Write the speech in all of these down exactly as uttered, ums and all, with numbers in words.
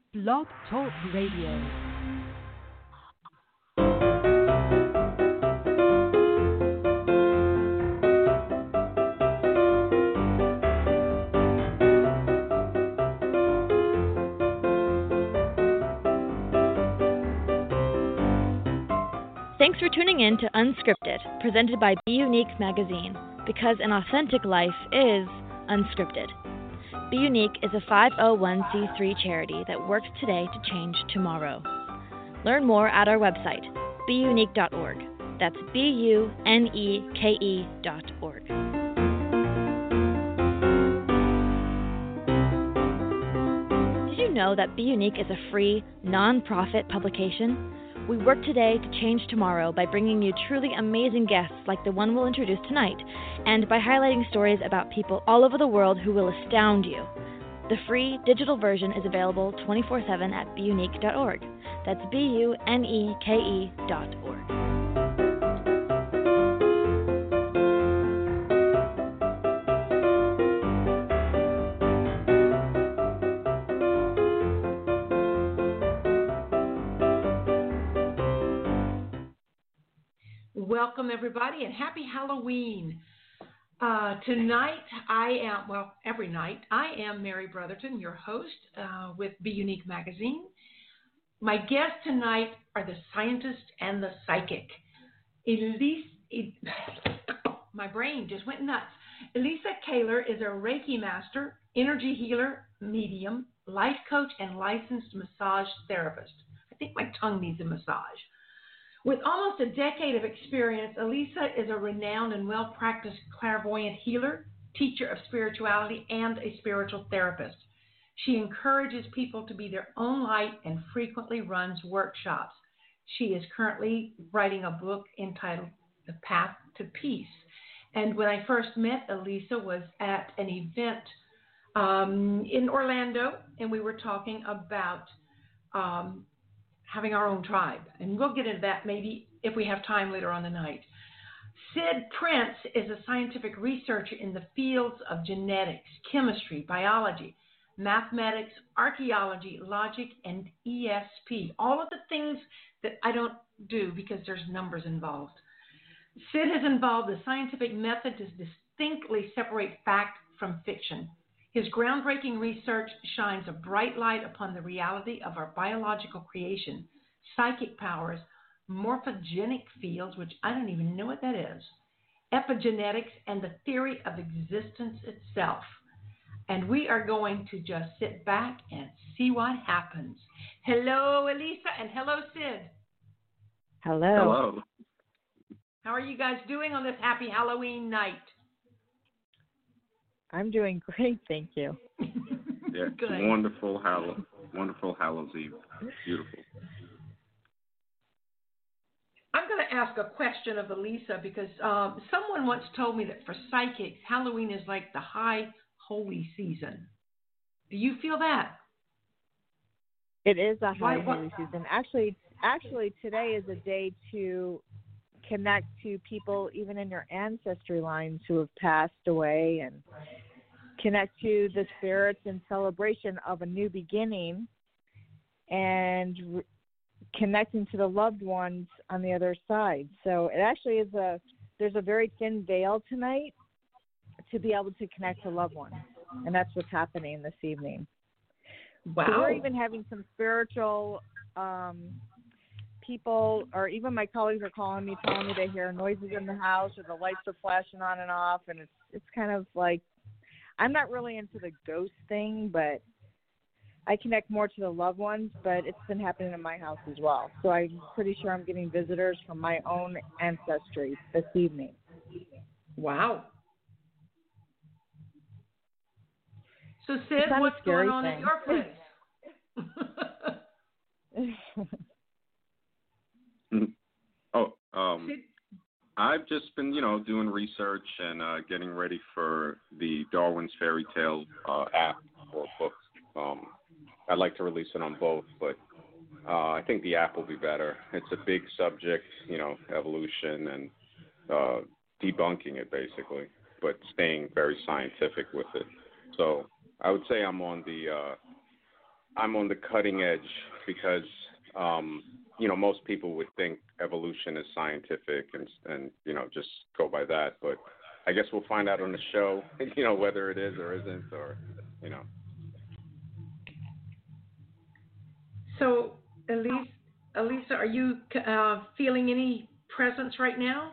Blog Talk Radio. Thanks for tuning in to Unscripted, presented by Be Unique Magazine, because an authentic life is unscripted. Be Unique is a five oh one c three charity that works today to change tomorrow. Learn more at our website, be unique dot org. That's B U N E K E dot org. Did you know that Be Unique is a free, non-profit publication? We work today to change tomorrow by bringing you truly amazing guests like the one we'll introduce tonight, and by highlighting stories about people all over the world who will astound you. The free digital version is available twenty-four seven at be unique dot org. That's B U N E K E dot org. Welcome, everybody, and happy Halloween. Uh, tonight, I am, well, every night, I am Mary Brotherton, your host uh, with Be Unique Magazine. My guests tonight are the scientist and the psychic. Elise, my brain just went nuts. Elisa Kaler is a Reiki master, energy healer, medium, life coach, and licensed massage therapist. I think my tongue needs a massage. With almost a decade of experience, Elisa is a renowned and well-practiced clairvoyant healer, teacher of spirituality, and a spiritual therapist. She encourages people to be their own light and frequently runs workshops. She is currently writing a book entitled The Path to Peace. And when I first met Elisa was at an event um, in Orlando, and we were talking about um, having our own tribe. And we'll get into that maybe if we have time later on the night. Sid Prince is a scientific researcher in the fields of genetics, chemistry, biology, mathematics, archaeology, logic, and E S P. All of the things that I don't do because there's numbers involved. Sid has involved the scientific method to distinctly separate fact from fiction. His groundbreaking research shines a bright light upon the reality of our biological creation, psychic powers, morphogenic fields, which I don't even know what that is, epigenetics, and the theory of existence itself. And we are going to just sit back and see what happens. Hello, Elisa, and hello, Sid. Hello. Hello. How are you guys doing on this happy Halloween night? I'm doing great, thank you. Yeah, Good. wonderful Hallow, wonderful Hallows Eve. Beautiful. I'm going to ask a question of Elisa because um, someone once told me that for psychics, Halloween is like the high holy season. Do you feel that? It is a Why- high holy season. Actually, actually, today is a day to connect to people even in your ancestry lines who have passed away, and connect to the spirits in celebration of a new beginning, and re- connecting to the loved ones on the other side. So it actually is a, there's a very thin veil tonight to be able to connect to loved ones. And that's what's happening this evening. Wow. So we're even having some spiritual um, people, or even my colleagues are calling me, telling me they hear noises in the house or the lights are flashing on and off, and it's it's kind of like, I'm not really into the ghost thing, but I connect more to the loved ones, but it's been happening in my house as well. So I'm pretty sure I'm getting visitors from my own ancestry this evening. Wow. So, Sid, It's not a what's going scary on at thing. your place? Mm. Oh, um, Sid, I've just been, you know, doing research and uh, getting ready for the Darwin's Fairy Tale uh, app or book. Um, I'd like to release it on both, but uh, I think the app will be better. It's a big subject, you know, evolution and uh, debunking it basically, but staying very scientific with it. So I would say I'm on the uh, I'm on the cutting edge because, um, you know, most people would think evolution is scientific and, and, you know, just go by that. But I guess we'll find out on the show, you know, whether it is or isn't, or, you know. So, Elise, Elisa, are you uh, feeling any presence right now?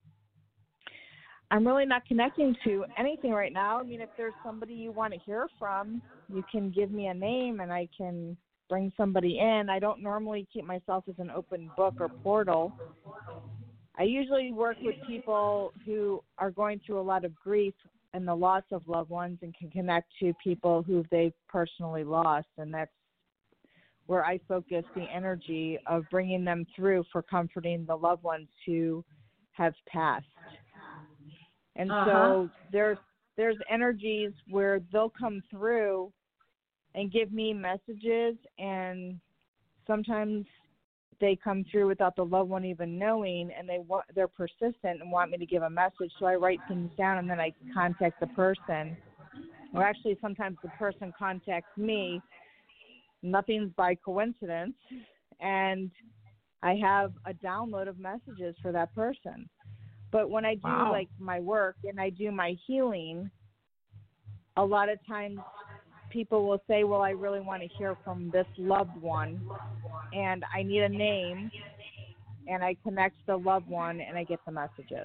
I'm really not connecting to anything right now. I mean, if there's somebody you want to hear from, you can give me a name and I can bring somebody in. I don't normally keep myself as an open book or portal. I usually work with people who are going through a lot of grief and the loss of loved ones and can connect to people who they've personally lost. And that's where I focus the energy of bringing them through for comforting the loved ones who have passed. And uh-huh. so there's there's energies where they'll come through and give me messages, and sometimes they come through without the loved one even knowing, and they wa- they're persistent and want me to give a message. So I write things down, and then I contact the person. Or actually, sometimes the person contacts me. Nothing's by coincidence, and I have a download of messages for that person. But when I do wow. like my work and I do my healing, a lot of times people will say, well, I really want to hear from this loved one and I need a name, and I connect the loved one and I get the messages.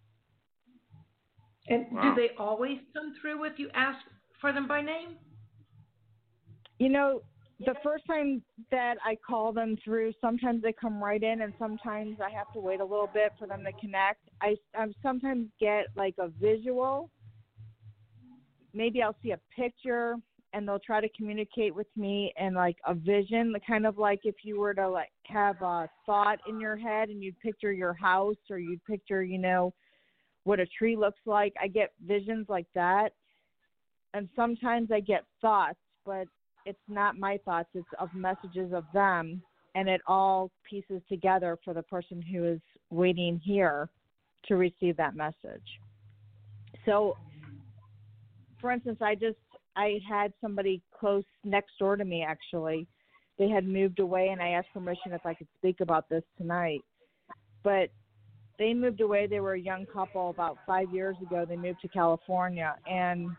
And wow. do they always come through if you ask for them by name? You know, the first time that I call them through, sometimes they come right in, and sometimes I have to wait a little bit for them to connect. I, I sometimes get like a visual. Maybe I'll see a picture, and they'll try to communicate with me in like a vision, kind of like if you were to like have a thought in your head and you'd picture your house, or you'd picture, you know, what a tree looks like. I get visions like that. And sometimes I get thoughts, but it's not my thoughts, it's of messages of them, and it all pieces together for the person who is waiting here to receive that message. So, for instance, I just, I had somebody close next door to me, actually. They had moved away, and I asked permission if I could speak about this tonight. But they moved away. They were a young couple about five years ago. They moved to California, and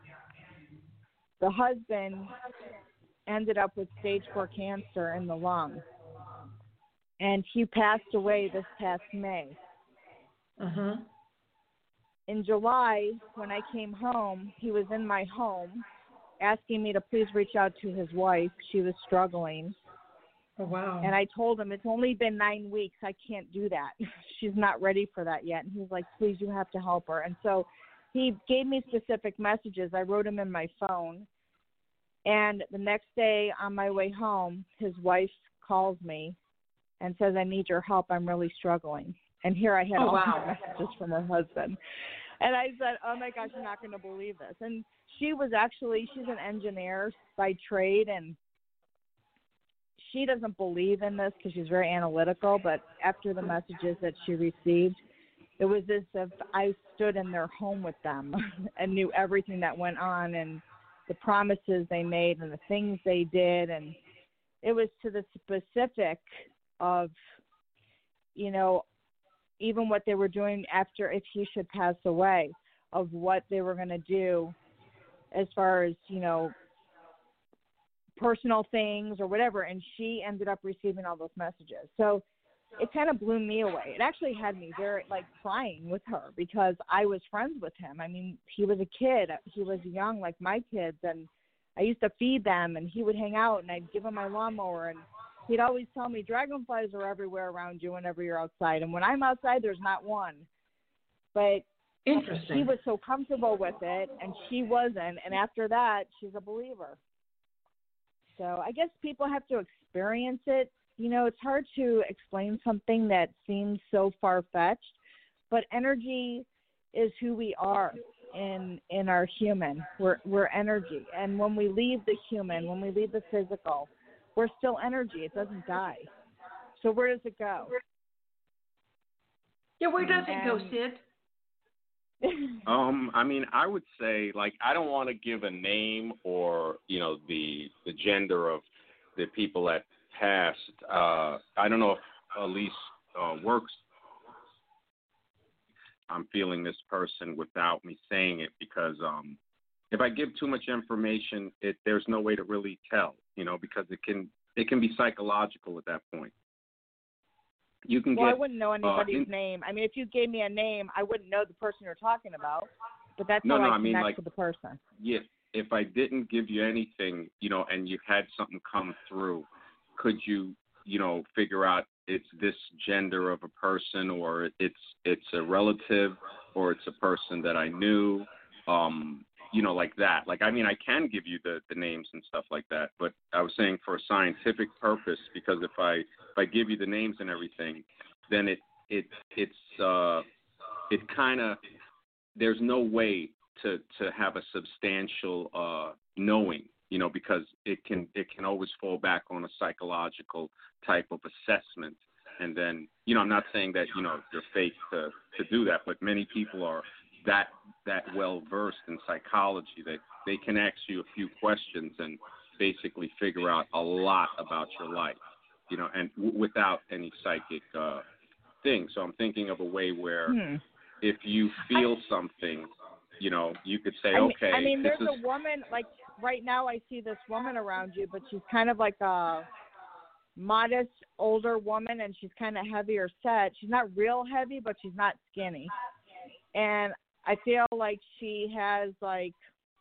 the husband ended up with stage four cancer in the lung. And he passed away this past May. Uh-huh. In July, when I came home, he was in my home asking me to please reach out to his wife. She was struggling. Oh, wow. And I told him, it's only been nine weeks. I can't do that. She's not ready for that yet. And he was like, please, you have to help her. And so he gave me specific messages. I wrote them in my phone. And the next day on my way home, his wife calls me and says, I need your help. I'm really struggling. And here I had oh, all wow. these messages from her husband. And I said, oh, my gosh, you're not going to believe this. And she was actually, she's an engineer by trade, and she doesn't believe in this because she's very analytical. But after the messages that she received, it was as if I stood in their home with them and knew everything that went on, and the promises they made and the things they did. And it was to the specific of, you know, even what they were doing after, if he should pass away, of what they were going to do as far as, you know, personal things or whatever. And she ended up receiving all those messages. So it kind of blew me away. It actually had me very, like, crying with her because I was friends with him. I mean, he was a kid. He was young like my kids, and I used to feed them, and he would hang out, and I'd give him my lawnmower, and he'd always tell me, dragonflies are everywhere around you whenever you're outside, and when I'm outside, there's not one. But Interesting. he was so comfortable with it, and she wasn't, and after that, she's a believer. So I guess people have to experience it. You know, it's hard to explain something that seems so far-fetched, but energy is who we are in in our human. We're we're energy. And when we leave the human, when we leave the physical, we're still energy. It doesn't die. So where does it go? Yeah, where does it go, And- Sid? Um, I mean, I would say, like, I don't want to give a name or, you know, the the gender of the people that passed. Uh, I don't know if Elise uh, works. I'm feeling this person without me saying it because um, if I give too much information, it there's no way to really tell, you know, because it can it can be psychological at that point. You can well, get. I wouldn't know anybody's uh, in, name. I mean, if you gave me a name, I wouldn't know the person you're talking about. But that's no, how no, I I connect mean, like, to the person. Yeah, if I didn't give you anything, you know, and you had something come through, could you, you know, figure out it's this gender of a person, or it's it's a relative, or it's a person that I knew, um, you know, like that. Like, I mean, I can give you the, the names and stuff like that, but I was saying for a scientific purpose, because if I if I give you the names and everything, then it it it's uh, it kind of there's no way to to have a substantial uh, knowing, you know, because it can it can always fall back on a psychological type of assessment. And then, you know, I'm not saying that, you know, you're fake to, to do that, but many people are that that well versed in psychology that they can ask you a few questions and basically figure out a lot about your life, you know, and w- without any psychic uh, thing. So I'm thinking of a way where Hmm. if you feel I, something, you know, you could say, I mean, okay. I mean, this there's is... a woman, like, right now I see this woman around you, but she's kind of like a modest, older woman, and she's kind of heavier set. She's not real heavy, but she's not skinny. And I feel like she has, like,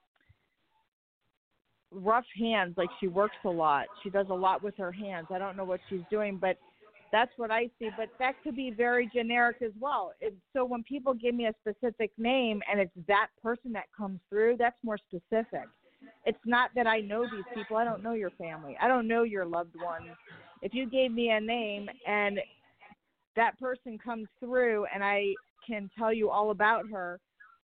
rough hands, like she works a lot. She does a lot with her hands. I don't know what she's doing, but that's what I see. But that could be very generic as well. It, so when people give me a specific name and it's that person that comes through, that's more specific. It's not that I know these people. I don't know your family. I don't know your loved ones. If you gave me a name and that person comes through and I can tell you all about her,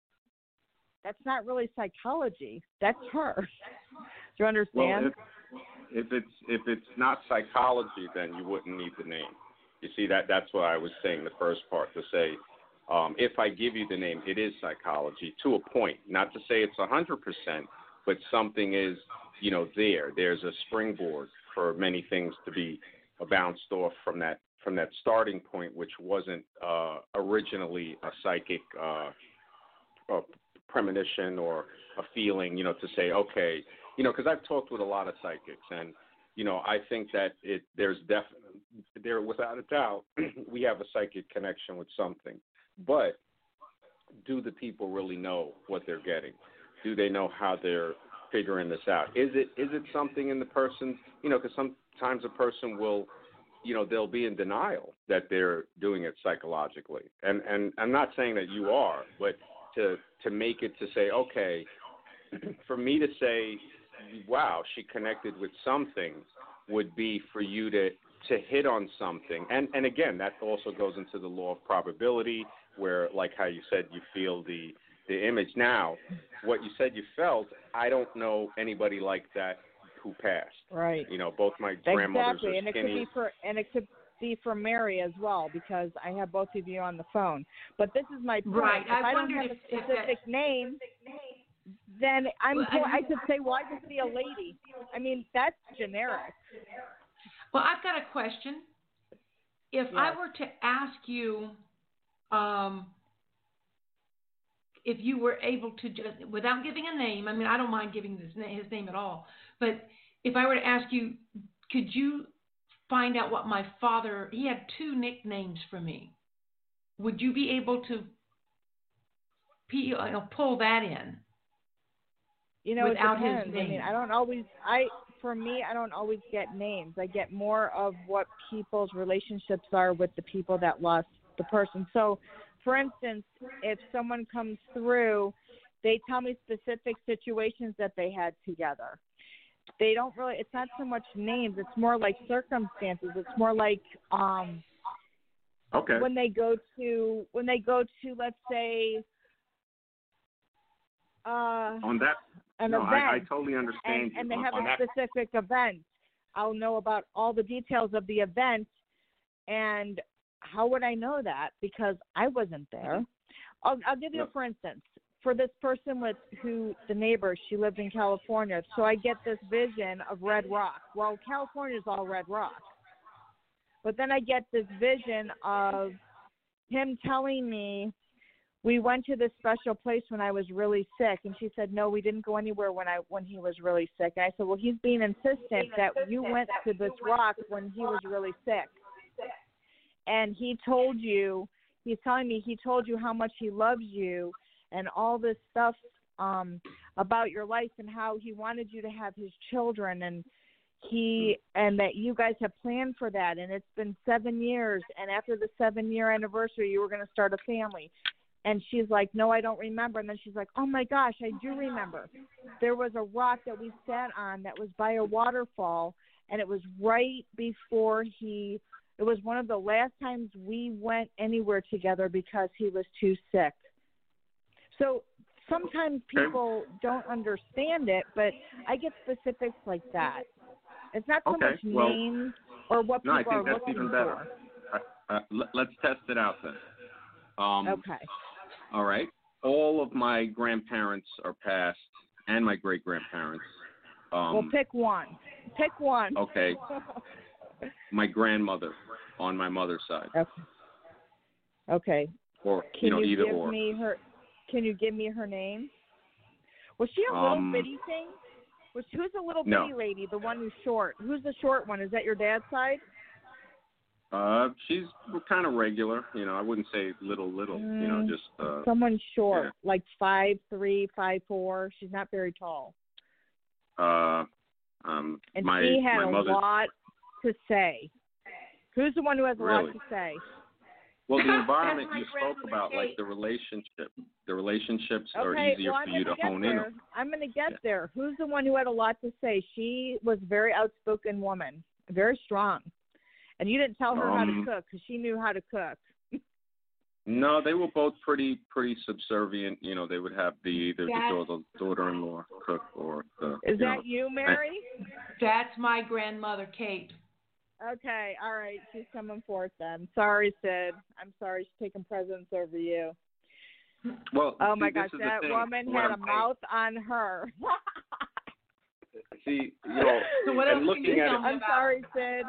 that's not really psychology. That's her. Do you understand? Well, if, if it's if it's not psychology, then you wouldn't need the name. You see, that that's what I was saying the first part, to say um, if I give you the name, it is psychology to a point. Not to say it's one hundred percent, but something is, you know, there. There's a springboard for many things to be bounced off from that from that starting point, which wasn't uh, originally a psychic uh, a premonition or a feeling, you know, to say, okay, you know, because I've talked with a lot of psychics, and, you know, I think that it there's definitely, there without a doubt, we have a psychic connection with something. But do the people really know what they're getting? Do they know how they're figuring this out? Is it is it something in the person, you know, because sometimes a person will, you know, they'll be in denial that they're doing it psychologically. And and I'm not saying that you are, but to to make it to say, okay, for me to say, wow, she connected with something, would be for you to, to hit on something. And, and again, that also goes into the law of probability, where, like how you said, you feel the, the image. Now, what you said you felt, I don't know anybody like that who passed. Right. You know, both my grandmothers exactly. are and it skinny. could be for and it could be for Mary as well, because I have both of you on the phone. But this is my point. Right. If I, I don't wondered have if, a specific if that... name, then I'm well, I, I, I could say, well, I just see a lady. I mean, that's generic. Well, I've got a question. If Yes. I were to ask you, um, if you were able to just, without giving a name, I mean, I don't mind giving his name, his name at all, but if I were to ask you, could you find out what my father, he had two nicknames for me. Would you be able to you know, pull that in? You know, without it depends. his name. I mean, I don't always, I, for me, I don't always get names. I get more of what people's relationships are with the people that lost the person. So, for instance, if someone comes through, they tell me specific situations that they had together. They don't really, it's not so much names, it's more like circumstances. It's more like, um, okay. when they go to, when they go to, let's say, uh, on that, an no, event, I, I totally understand and, you. and they on, have on a that, specific event. I'll know about all the details of the event, and how would I know that? Because I wasn't there. I'll, I'll give you, No. a for instance. for this person with who the neighbor, she lived in California. So I get this vision of red rock. Well, California is all red rock. But then I get this vision of him telling me, we went to this special place when I was really sick. And she said, no, we didn't go anywhere when I when he was really sick. And I said, well, he's being insistent that you went to this rock when he was really sick. And he told you, he's telling me he told you how much he loves you and all this stuff um, about your life and how he wanted you to have his children and he and that you guys have planned for that. And it's been seven years. And after the seven year anniversary, you were going to start a family. And she's like, no, I don't remember. And then she's like, oh, my gosh, I do remember. There was a rock that we sat on that was by a waterfall, and it was right before he – it was one of the last times we went anywhere together because he was too sick. So sometimes people don't understand it, but I get specifics like that. It's not so okay. much well, names or what people no, I think are that's looking even better. for. Uh, uh, let, let's test it out then. Um, okay. All right. All of my grandparents are passed, and my great grandparents. Um, well, pick one. Pick one. Okay. My grandmother on my mother's side. Okay. Okay. Or can you know, you either give or. Me her, can you give me her name? Was she a Um, little bitty thing? Was who's the little no. bitty lady? The one who's short. Who's the short one? Is that your dad's side? Uh, she's kind of regular, you know. I wouldn't say little, little, Mm, you know, just uh, someone short, yeah. like five three, five four. She's not very tall. Uh, um, and my she had my a mother. lot to say. Who's the one who has a Really? lot to say? Well, the environment That's my you spoke grandmother, about, like Kate. the relationship, the relationships are Okay, easier well, for I'm you gonna to get hone there. in on. I'm going to get Yeah. there. Who's the one who had a lot to say? She was a very outspoken woman, very strong. And you didn't tell her Um, how to cook because she knew how to cook. No, they were both pretty pretty subservient. You know, they would have the either the That- daughter, daughter-in-law cook or the. Is you that know, you, Mary? That's my grandmother, Kate. Okay, all right. She's coming forth then. Sorry, Sid. I'm sorry she's taking precedence over you. Well, Oh, see, my this gosh, is the that thing. woman What had I'm a saying- mouth on her. See, you know, So what and else looking can you at tell it. me I'm about? sorry, Sid.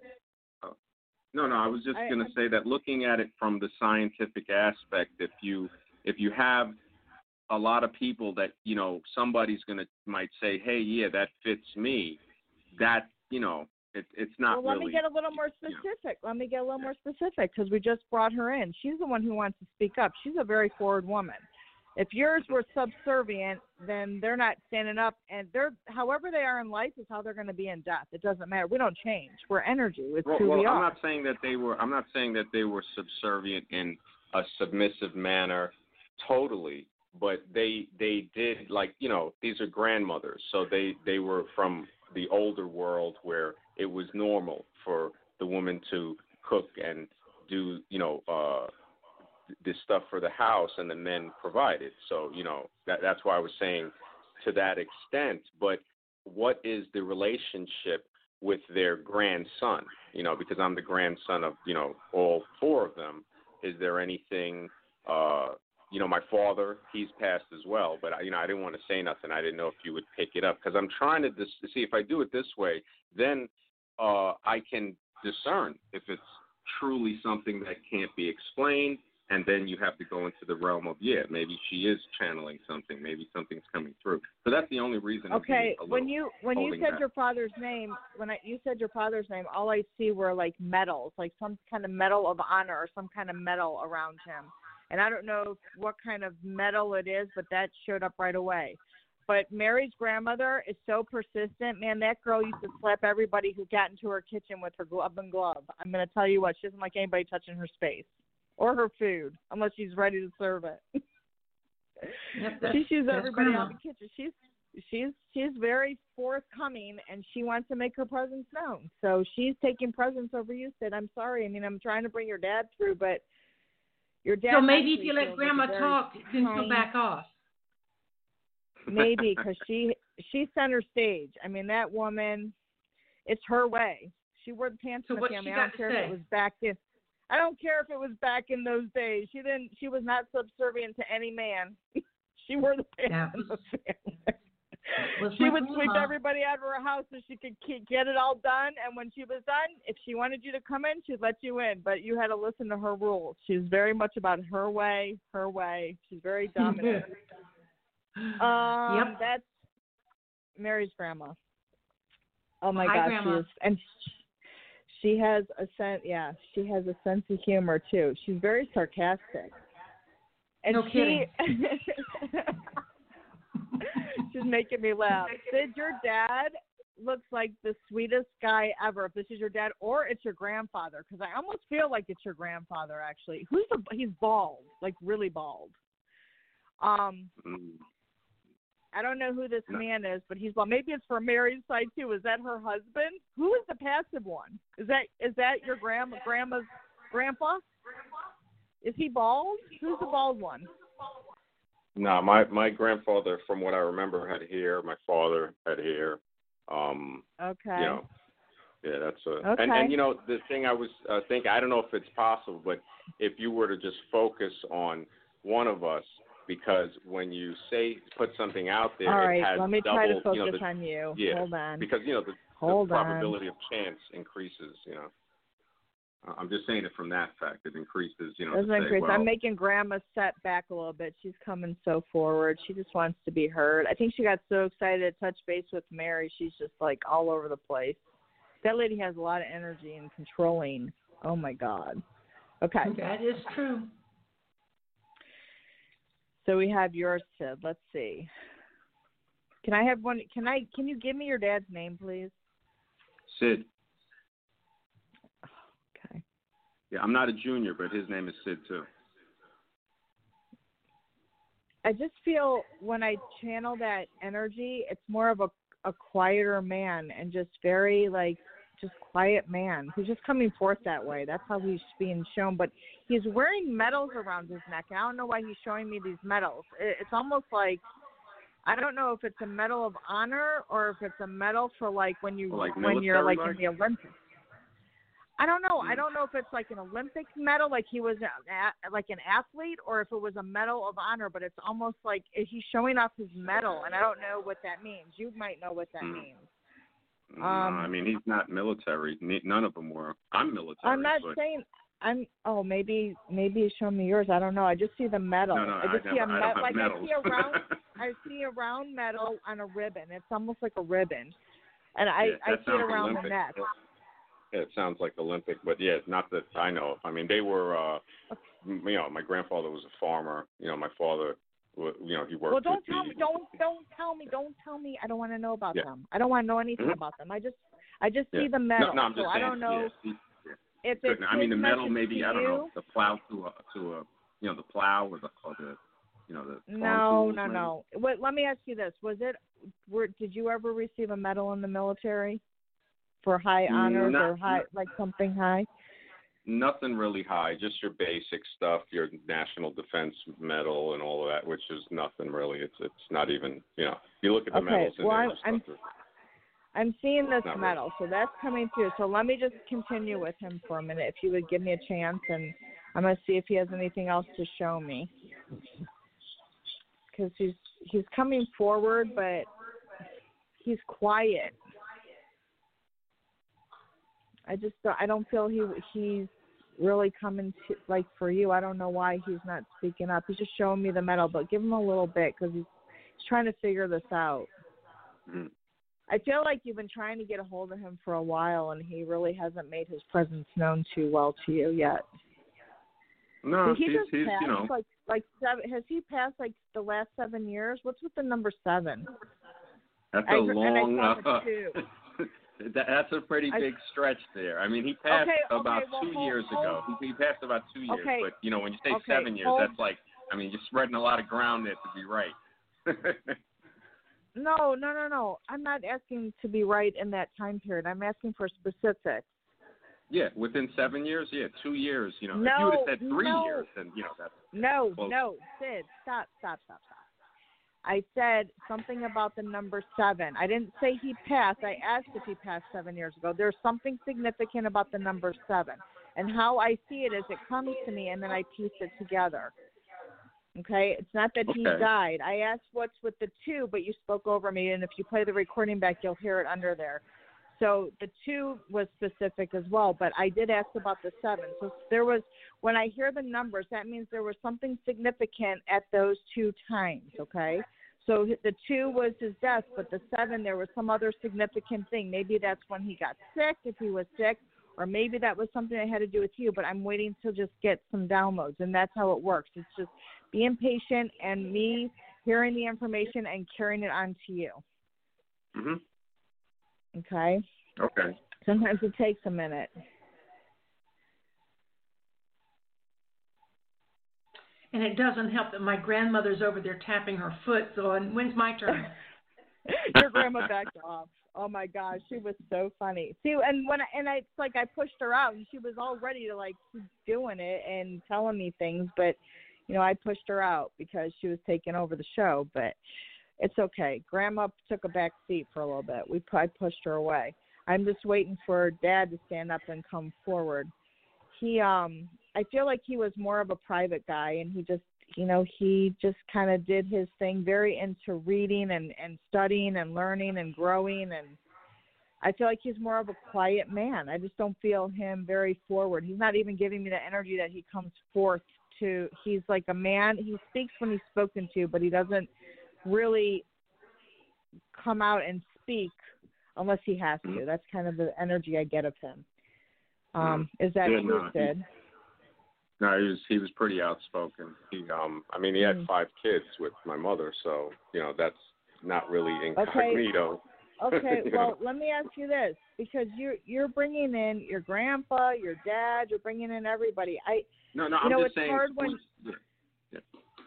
No, no, I was just I- going to say that looking at it from the scientific aspect, if you if you have a lot of people that, you know, somebody's going to might say, hey, yeah, that fits me, that, you know, it, it's not Well, let really. me get a little more you know. specific. Let me get a little more specific because we just brought her in. She's the one who wants to speak up. She's a very forward woman. If yours were subservient, then they're not standing up, and they're however they are in life is how they're going to be in death. It doesn't matter. We don't change. We're energy. It's Well, who well we I'm are. not saying that they were. I'm not saying that they were subservient in a submissive manner, totally. But they they did, like, you know, these are grandmothers, so they they were from the older world where it was normal for the woman to cook and do, you know, uh, this stuff for the house, and the men provided. So, you know, that that's why I was saying to that extent. But what is the relationship with their grandson? You know, because I'm the grandson of, you know, all four of them. Is there anything, uh, you know, my father, he's passed as well, but, you know, I didn't want to say nothing. I didn't know if you would pick it up because I'm trying to dis- see if I do it this way, then uh, I can discern if it's truly something that can't be explained. And then you have to go into the realm of, yeah, maybe she is channeling something. Maybe something's coming through. So that's the only reason. I'm being Okay, a when little you when you holding said back. your father's name, when I you said your father's name, all I see were like medals, like some kind of medal of honor or some kind of medal around him. And I don't know what kind of medal it is, but that showed up right away. But Mary's grandmother is so persistent. Man, that girl used to slap everybody who got into her kitchen with her glove and glove. I'm going to tell you what, she doesn't like anybody touching her space or her food unless she's ready to serve it. Yep, that's, she shoos that's everybody grandma. out of the kitchen. She's she's she's very forthcoming, and she wants to make her presence known. So she's taking presence over you, Sid. I'm sorry. I mean, I'm trying to bring your dad through, but your dad. So maybe if actually you let feels grandma like a very talk, then she'll kind- back off. Maybe because she she's center stage. I mean, that woman, it's her way. She wore the pants So in the what's family. she I got don't to care say? if it was back in. I don't care if it was back in those days. She didn't. She was not subservient to any man. She wore the pants Yeah. in the family. Was She my would sweep grandma. everybody out of her house so she could ke- get it all done. And when she was done, if she wanted you to come in, she'd let you in. But you had to listen to her rules. She's very much about her way, her way. She's very dominant. um, Yep. That's Mary's grandma. Oh my Hi, gosh, Grandma. she is, and she, she has a sense. Yeah, she has a sense of humor too. She's very sarcastic. And No she, kidding. She's making me laugh. Sid, your dad looks like the sweetest guy ever. If this is your dad or it's your grandfather, because I almost feel like it's your grandfather. Actually, who's the? He's bald, like really bald. Um, Mm. I don't know who this No. man is, but he's bald. Maybe it's for Mary's side too. Is that her husband? Who is the passive one? Is that is that your grandma grandma's grandpa? Is he bald? Who's the bald one? No, my my grandfather, from what I remember, had hair. My father had hair. Um, Okay. You know, yeah, that's a. Okay. And, and you know, the thing I was uh, thinking, I don't know if it's possible, but if you were to just focus on one of us, because when you say put something out there, All right. it has Let me double, try to focus you know, the, on you. yeah, Hold on. because you know the, Hold the on. probability of chance increases. You know, Uh, I'm just saying it from that fact. It increases. You know, to Doesn't say, increase. well, I'm making Grandma set back a little bit. She's coming so forward. She just wants to be heard. I think she got so excited to touch base with Mary. She's just like all over the place. That lady has a lot of energy and controlling. Oh my God. Okay. That is true. So we have yours, Sid. Let's see. Can I have one? Can I? Can you give me your dad's name, please? Sid. Okay. Yeah, I'm not a junior, but his name is Sid too. I just feel when I channel that energy, it's more of a a quieter man and just very like just quiet man who's just coming forth that way. That's how he's being shown. But he's wearing medals around his neck. I don't know why he's showing me these medals. It, it's almost like I don't know if it's a medal of honor or if it's a medal for like when you Like when you're like military, in the Olympics. I don't know. Hmm. I don't know if it's like an Olympic medal, like he was a, like an athlete, or if it was a medal of honor. But it's almost like he's showing off his medal, and I don't know what that means. You might know what that Hmm. means. No, Um, I mean, he's not military. Ne- None of them were. I'm military. I'm not but saying I'm. Oh, maybe maybe he's showing me yours. I don't know. I just see the medal. No, no, I just I see never- a I don't medal. have Like medals. I see a round. I see a round medal on a ribbon. It's almost like a ribbon, and I Yeah, I that see it sounds around Olympic. the neck. Yeah, it sounds like Olympic, but yeah, not that I know of. I mean, they were, uh, you know, my grandfather was a farmer. You know, my father, wa- you know, he worked Well, don't with tell the, me. Don't don't tell me. Don't tell me. I don't want to know about Yeah. them. I don't want to know anything Mhm. about them. I just I just yeah. see the medal. No, no, I'm just so saying. I don't know Yeah, he- yeah. if Good. it's. I mean, his the medal message maybe, to I don't you. know, the plow to a, to a, you know, the plow or the, or the you know, the farm No, tools, no, maybe. no. Wait, let me ask you this: Was it? Were, did you ever receive a medal in the military for high Mm, honors not- or high, like something high? Nothing really high, just your basic stuff, your National Defense Medal and all of that, which is nothing really. It's it's not even, you know, you look at the Okay, medals in well, there. I'm- just I'm- stuff I'm seeing this Not really. medal, so that's coming through. So let me just continue with him for a minute, if you would give me a chance, and I'm gonna see if he has anything else to show me, because he's he's coming forward, but he's quiet. I just don't- I don't feel he he's really coming to like for you. I don't know why he's not speaking up. He's just showing me the medal, but give him a little bit because he's, he's trying to figure this out. Mhm. I feel like you've been trying to get a hold of him for a while, and he really hasn't made his presence known too well to you yet. No, Did he he's, just he's pass you know, like like seven? Has he passed like the last seven years? What's with the number seven? that's I a heard- and I long, saw the uh, two. that, that's a pretty I- big stretch there. I mean, he passed Okay, okay, about well, two hold- years hold- ago. He, he passed about two years, Okay, but you know, when you say okay, seven years, hold- that's like, I mean, you're spreading a lot of ground there to be right. No, no, no, no. I'm not asking to be right in that time period. I'm asking for specifics. Yeah, within seven years, yeah, two years. You know, if you No, would have said three no. years, then you know that's No, Close. no, Sid, stop, stop, stop, stop. I said something about the number seven. I didn't say he passed. I asked if he passed seven years ago. There's something significant about the number seven. And how I see it is it comes to me and then I piece it together. Okay, it's not that Okay. he died. I asked what's with the two, but you spoke over me, and if you play the recording back, you'll hear it under there. So the two was specific as well, but I did ask about the seven. So there was, when I hear the numbers, that means there was something significant at those two times, okay? So the two was his death, but the seven, there was some other significant thing. Maybe that's when he got sick, if he was sick, or maybe that was something that had to do with you, but I'm waiting to just get some downloads, and that's how it works. It's just being patient and me hearing the information and carrying it on to you. Mhm. Okay? Okay. Sometimes it takes a minute. And it doesn't help that my grandmother's over there tapping her foot. So and when's my turn? Your grandma backed off. Oh my gosh, she was so funny. See, and when I, and I, it's like I pushed her out, and she was all ready to like keep doing it and telling me things, but you know I pushed her out because she was taking over the show. But it's okay. Grandma took a back seat for a little bit. We I pushed her away. I'm just waiting for Dad to stand up and come forward. He, um, I feel like he was more of a private guy, and he just, you know, he just kind of did his thing, very into reading and, and studying and learning and growing. And I feel like he's more of a quiet man. I just don't feel him very forward. He's not even giving me the energy that he comes forth to. He's like a man. He speaks when he's spoken to, but he doesn't really come out and speak unless he has to. That's kind of the energy I get of him. Um, is that yeah, true, no, Sid? No, he was he was pretty outspoken. He um I mean he had Mm. five kids with my mother, so you know that's not really incognito. Okay, okay. You well, know? let me ask you this, because you're you're bringing in your grandpa, your dad, you're bringing in everybody. I No, no, you I'm know, just it's saying. hard when yeah, yeah.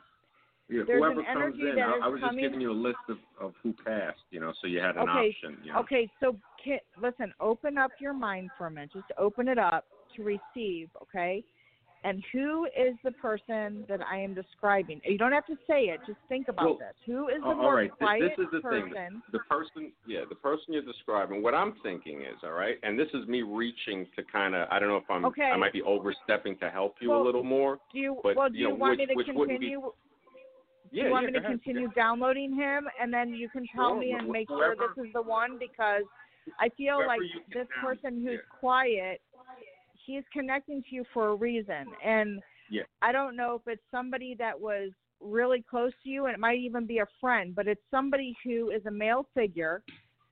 Yeah, there's whoever an comes energy in, that I, is I was coming. just giving you a list of, of who passed, you know, so you had an Okay, option. You know? okay. So ki- listen, open up your mind for a minute. Just open it up to receive, okay? And who is the person that I am describing? You don't have to say it. Just think about Well, this. Who is the all more right, quiet this is the person? thing. The person, yeah, the person you're describing. What I'm thinking is, all right, and this is me reaching to kind of, I don't know if I'm, Okay. I might be overstepping to help you Well, a little more. Do you? But, well, do you you, know, want which- me to which wouldn't be- continue? Yeah, Do you want yeah, me to go ahead, continue yeah. downloading him, and then you can tell Sure, me and wh- make whoever- sure this is the one? Because I feel whoever like you can this down- person who's yeah. quiet, he's connecting to you for a reason. And Yeah. I don't know if it's somebody that was really close to you, and it might even be a friend, but it's somebody who is a male figure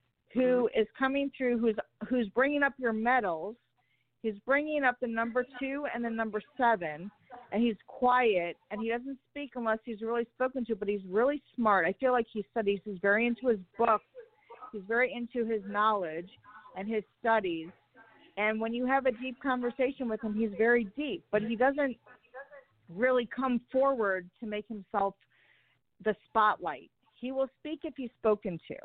who Mm-hmm. is coming through, who's who's bringing up your medals. He's bringing up the number two and the number seven, and he's quiet, and he doesn't speak unless he's really spoken to, but he's really smart. I feel like he studies. He's very into his books. He's very into his knowledge and his studies. And when you have a deep conversation with him, he's very deep, but he doesn't really come forward to make himself the spotlight. He will speak if he's spoken to.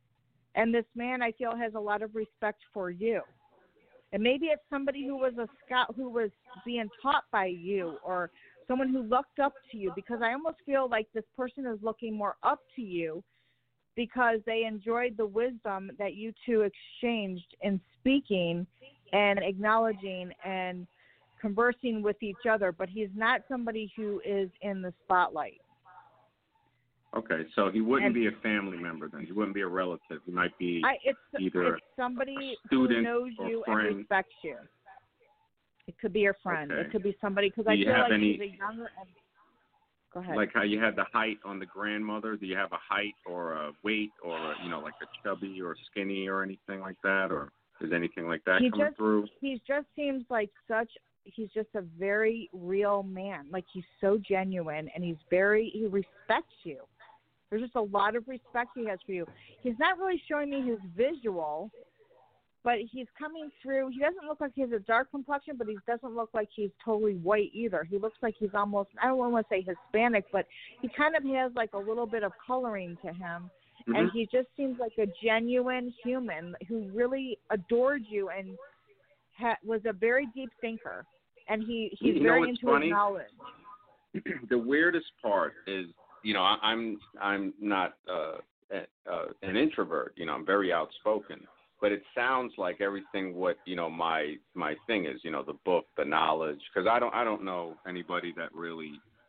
And this man, I feel, has a lot of respect for you. And maybe it's somebody who was a scout, who was being taught by you, or someone who looked up to you, because I almost feel like this person is looking more up to you because they enjoyed the wisdom that you two exchanged in speaking and acknowledging and conversing with each other. But he's not somebody who is in the spotlight. Okay, so he wouldn't And- be a family member then. He wouldn't be a relative. He might be I, it's, either it's somebody a student who knows or you friend. and respects you. It could be your friend. Okay. It could be somebody, because Do I you feel have like any- he's a younger. Go ahead. Like how you had the height on the grandmother. Do you have a height or a weight or, a, you know, like a chubby or skinny or anything like that? Or is anything like that he coming just, through? He just seems like such, he's just a very real man. Like, he's so genuine, and he's very, he respects you. There's just a lot of respect he has for you. He's not really showing me his visual, but he's coming through. He doesn't look like he has a dark complexion, but he doesn't look like he's totally white either. He looks like he's almost, I don't want to say Hispanic, but he kind of has like a little bit of coloring to him. Mm-hmm. And he just seems like a genuine human who really adored you and ha- was a very deep thinker. And he, he's You know very what's into funny? his knowledge. The weirdest part is, you know, I, I'm I'm not uh, uh, an introvert. You know, I'm very outspoken. But it sounds like everything what you know my my thing is. You know, the book, the knowledge. Because I don't I don't know anybody that really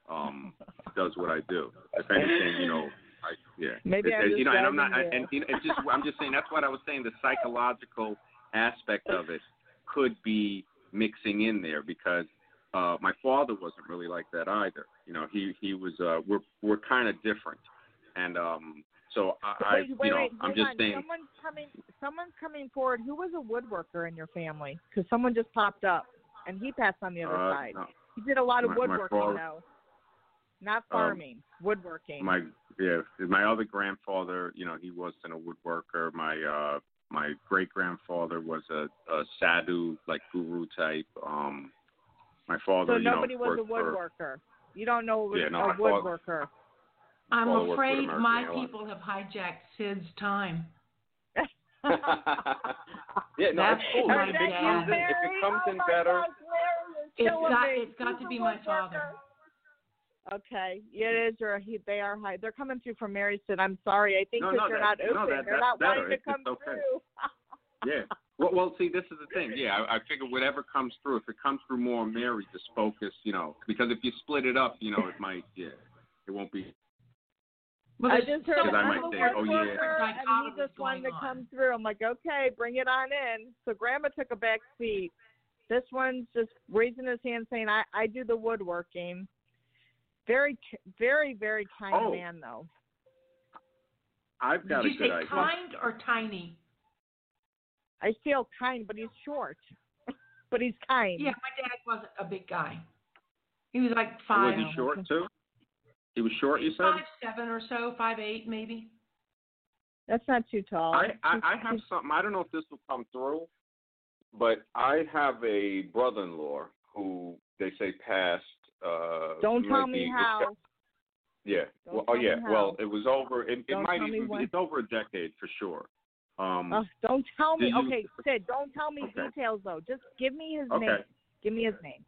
um, does what I do. If anything, you know, I yeah. Maybe it, I'm just you know, and I'm not, judging and, and it's just I'm just saying that's what I was saying. The psychological aspect of it could be mixing in there because uh, my father wasn't really like that either. You know, he he was uh, we're we're kind of different, and um, so I, Wait, I wait, you know wait, I'm hang just on. saying. Someone's coming. Someone's coming forward. Who was a woodworker in your family? Because someone just popped up, and he passed on the other Uh, side. no, He did a lot of my- my woodworking, father- though. Not Um, farming, woodworking. My yeah, my other grandfather, you know, he wasn't a woodworker. My uh, my great grandfather was a, a sadhu, like guru type. Um, my father, so you know, nobody was a worked for- woodworker. You don't know Yeah, a no, my father- woodworker. I'm Father worked for afraid American my Airlines. people have hijacked Sid's time. yeah, no, That's it's cool. my If it dad. comes in, if it comes oh in my better, God, Larry, It's killing got me. it's got He's to a be my woodworker. father. Okay, yeah, it is. Or he, they are high. They're coming through from Mary said, "I'm sorry. I think No, because no, you're that- not open, no, that- they're that's not better. wanting to It's come just okay. through." yeah. Well, well, see, this is the thing. Yeah, I, I figure whatever comes through, if it comes through more Mary, just focus, you know, because if you split it up, you know, it might, yeah, it won't be. Well, I there's just heard so I many might different think, oh, yeah. woodworker, and he dichotomies just wanted to going come on. through. I'm like, okay, bring it on in. So Grandma took a back seat. This one's just raising his hand, saying, "I I do the woodworking." Very, very, very kind Oh. man, though. I've got Did you a good say idea. kind or tiny? I feel kind, but he's short. But he's kind. Yeah, my dad wasn't a big guy. He was like Was five, he short too? He was short, you said? five seven or so, five eight maybe. That's not too tall. I, I, He's- I have he's- something. I don't know if this will come through, but I have a brother-in-law who they say passed. Uh, Don't might tell me be- how. Yeah. Don't Well, oh tell me yeah. how. Well, it was over. It, it Don't might tell me even be. when. It's over a decade for sure. Um, Oh, don't tell me. do you- Okay, Sid, don't tell me Okay. details though. Just give me his Okay. name. Give me his name.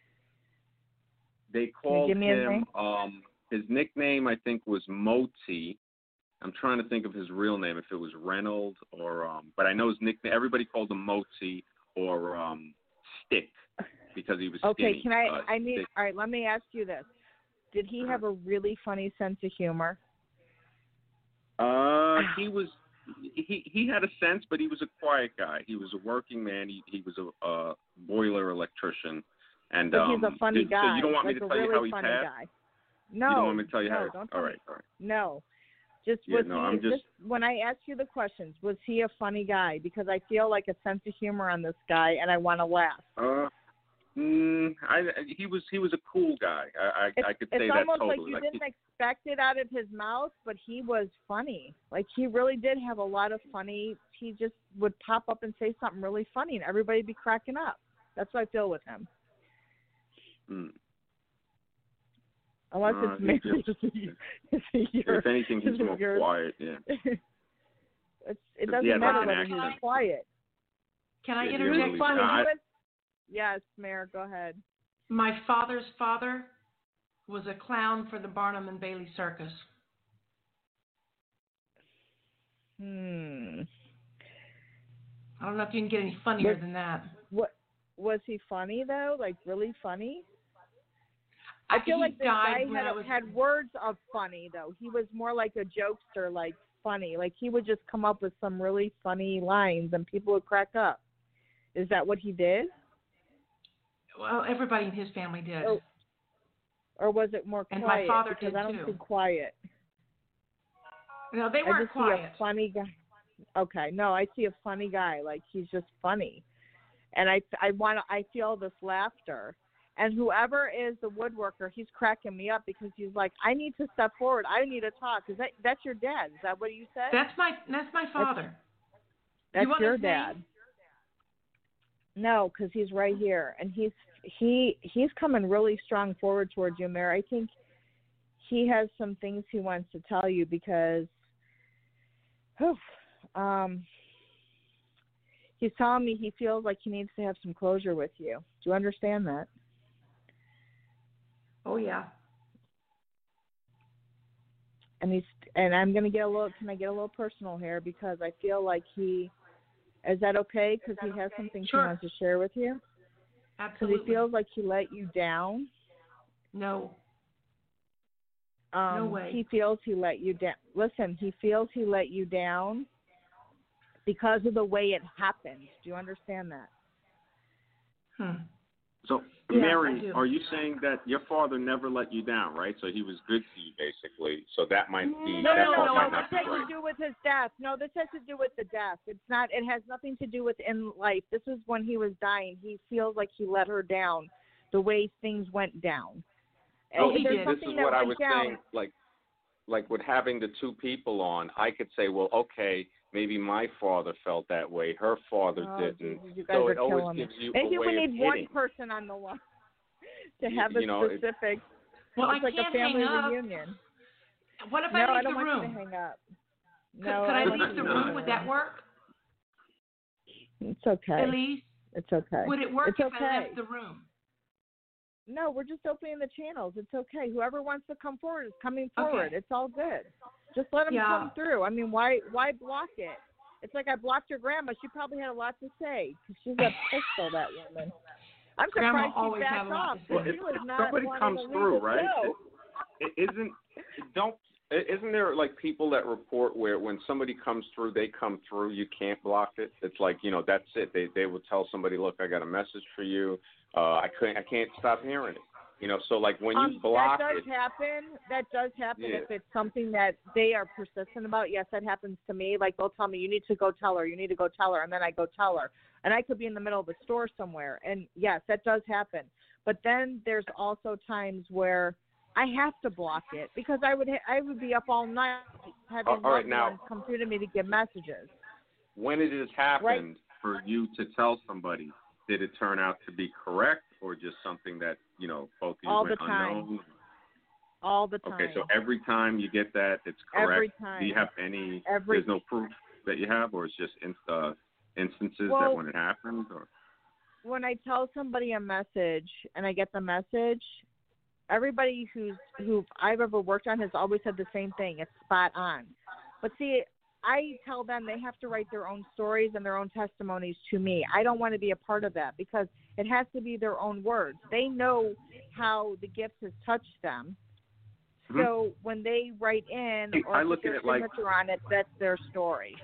They called give me his him. name? Um, his nickname I think was Moti. I'm trying to think of his real name, if it was Reynolds or. Um, but I know his nickname. Everybody called him Moti or um, Stick because he was Okay, skinny. can I? Uh, I need. Stick. All right, let me ask you this. Did he have a really funny sense of humor? Uh, he was. He he had a sense, but he was a quiet guy. He was a working man. He he was a, a boiler electrician, and But um, he's a funny did- guy. So you don't want like me to a tell really you how he funny passed? guy. No. You don't want me to tell you no, how? Don't tell all me. right, all right. No. Just Yeah, was no, he I'm just- when I ask you the questions, was he a funny guy? Because I feel like a sense of humor on this guy, and I want to laugh. Uh, mm, I he was he was a cool guy. I I, It's, I could it's say that almost totally. like you Like, didn't he- expect it out of his mouth, but he was funny. Like he really did have a lot of funny. He just would pop up and say something really funny, and everybody'd be cracking up. That's what I feel with him. mm. Unless Uh, it's he maybe just- it's your, if anything, he's more your- quiet. Yeah. it's, it He doesn't had matter like an whether he's accent. quiet. Can I Yeah, he interject? really- Really funny. I- He was- yes, Mayor, go ahead. My father's father was a clown for the Barnum and Bailey Circus. Hmm. I don't know if you can get any funnier Was- than that. What was he funny though? Like really funny? I feel he like this died guy when had I was, had words of funny though. He was more like a jokester, like funny. Like he would just come up with some really funny lines, and people would crack up. Is that what he did, well, everybody in his family did. or, or was it more And my quiet? father because did, I don't too. see quiet. No, they I weren't just see quiet. a funny guy. Okay, no, I see a funny guy. Like he's just funny, and I I want to. I feel this laughter. And whoever is the woodworker, he's cracking me up because he's like, I need to step forward. I need to talk. Is that that's your dad? Is that what you said? That's my that's my father. That's you want your his dad. name? No, because he's right here, and he's he he's coming really strong forward towards you, Mayor. I think he has some things he wants to tell you because, whew, um, he's telling me he feels like he needs to have some closure with you. Do you understand that? Oh yeah. And he's and I'm gonna get a little. Can I get a little personal here because I feel like he. Is that okay? Because he has something Sure. he wants to share with you. Because Absolutely. he feels like he let you down. No. Um, No way. He feels he let you down. Listen, he feels he let you down because of the way it happened. Do you understand that? Hmm. So, Yeah, I Mary, do. are you saying that your father never let you down, right? So he was good to you, basically. So that might be No, that no, part no. might This not be has right. to do with his death. No, this has to do with the death. It's not. It has nothing to do with in life. This is when he was dying. He feels like he let her down, the way things went down. Oh, And he there's did. This something is that what I went was down. saying, like, like with having the two people on, I could say, well, okay, maybe my father felt that way, her father Oh, didn't. Jesus, you guys So are it always killing gives me. you Maybe a we way need of one hitting. person on the line to You- have you the know, it- specifics. Well, it's I like can't a family hang up. reunion. What if No, I leave I don't the want room? you to hang up. Could, No, could I, I want leave you the to room? hang Would up. that work? It's okay. Elise, It's okay. would it work It's if I okay. left the room? No, we're just opening the channels. It's okay. Whoever wants to come forward is coming forward. Okay. It's all good. Just let them Yeah. come through. I mean, why why block it? It's like I blocked your grandma. She probably had a lot to say because she's a pistol, that woman. I'm Grandma surprised she always backed had a lot off. to say. Well, She if was not somebody wanting comes to leave through, the right? show. It, it isn't don't isn't there like people that report where when somebody comes through, they come through, you can't block it. It's like, you know, that's it. They they will tell somebody, look, I got a message for you. Uh, I couldn't I can't stop hearing it. You know, so like when you Um, block that does it, happen. That does happen Yeah. if it's something that they are persistent about. Yes, that happens to me. Like they'll tell me, you need to go tell her, you need to go tell her, and then I go tell her. And I could be in the middle of the store somewhere. And yes, that does happen. But then there's also times where I have to block it because I would ha- I would be up all night having All right, loved now- ones come through to me to give messages. when it has happened for you to tell somebody, did it turn out to be correct or just something that, you know, both of you All went the time. unknown? All the time. Okay, so every time you get that, it's correct. Every time. Do you have any? Every- There's no proof that you have, or it's just inst- uh, instances Well- that when it happens, or when I tell somebody a message and I get the message, everybody who's who I've ever worked on has always said the same thing. It's spot on. But see, I tell them they have to write their own stories and their own testimonies to me. I don't want to be a part of that because it has to be their own words. They know how the gift has touched them. Mhm. So when they write in Hey, or I put look at their it like- signature on it, that's their story.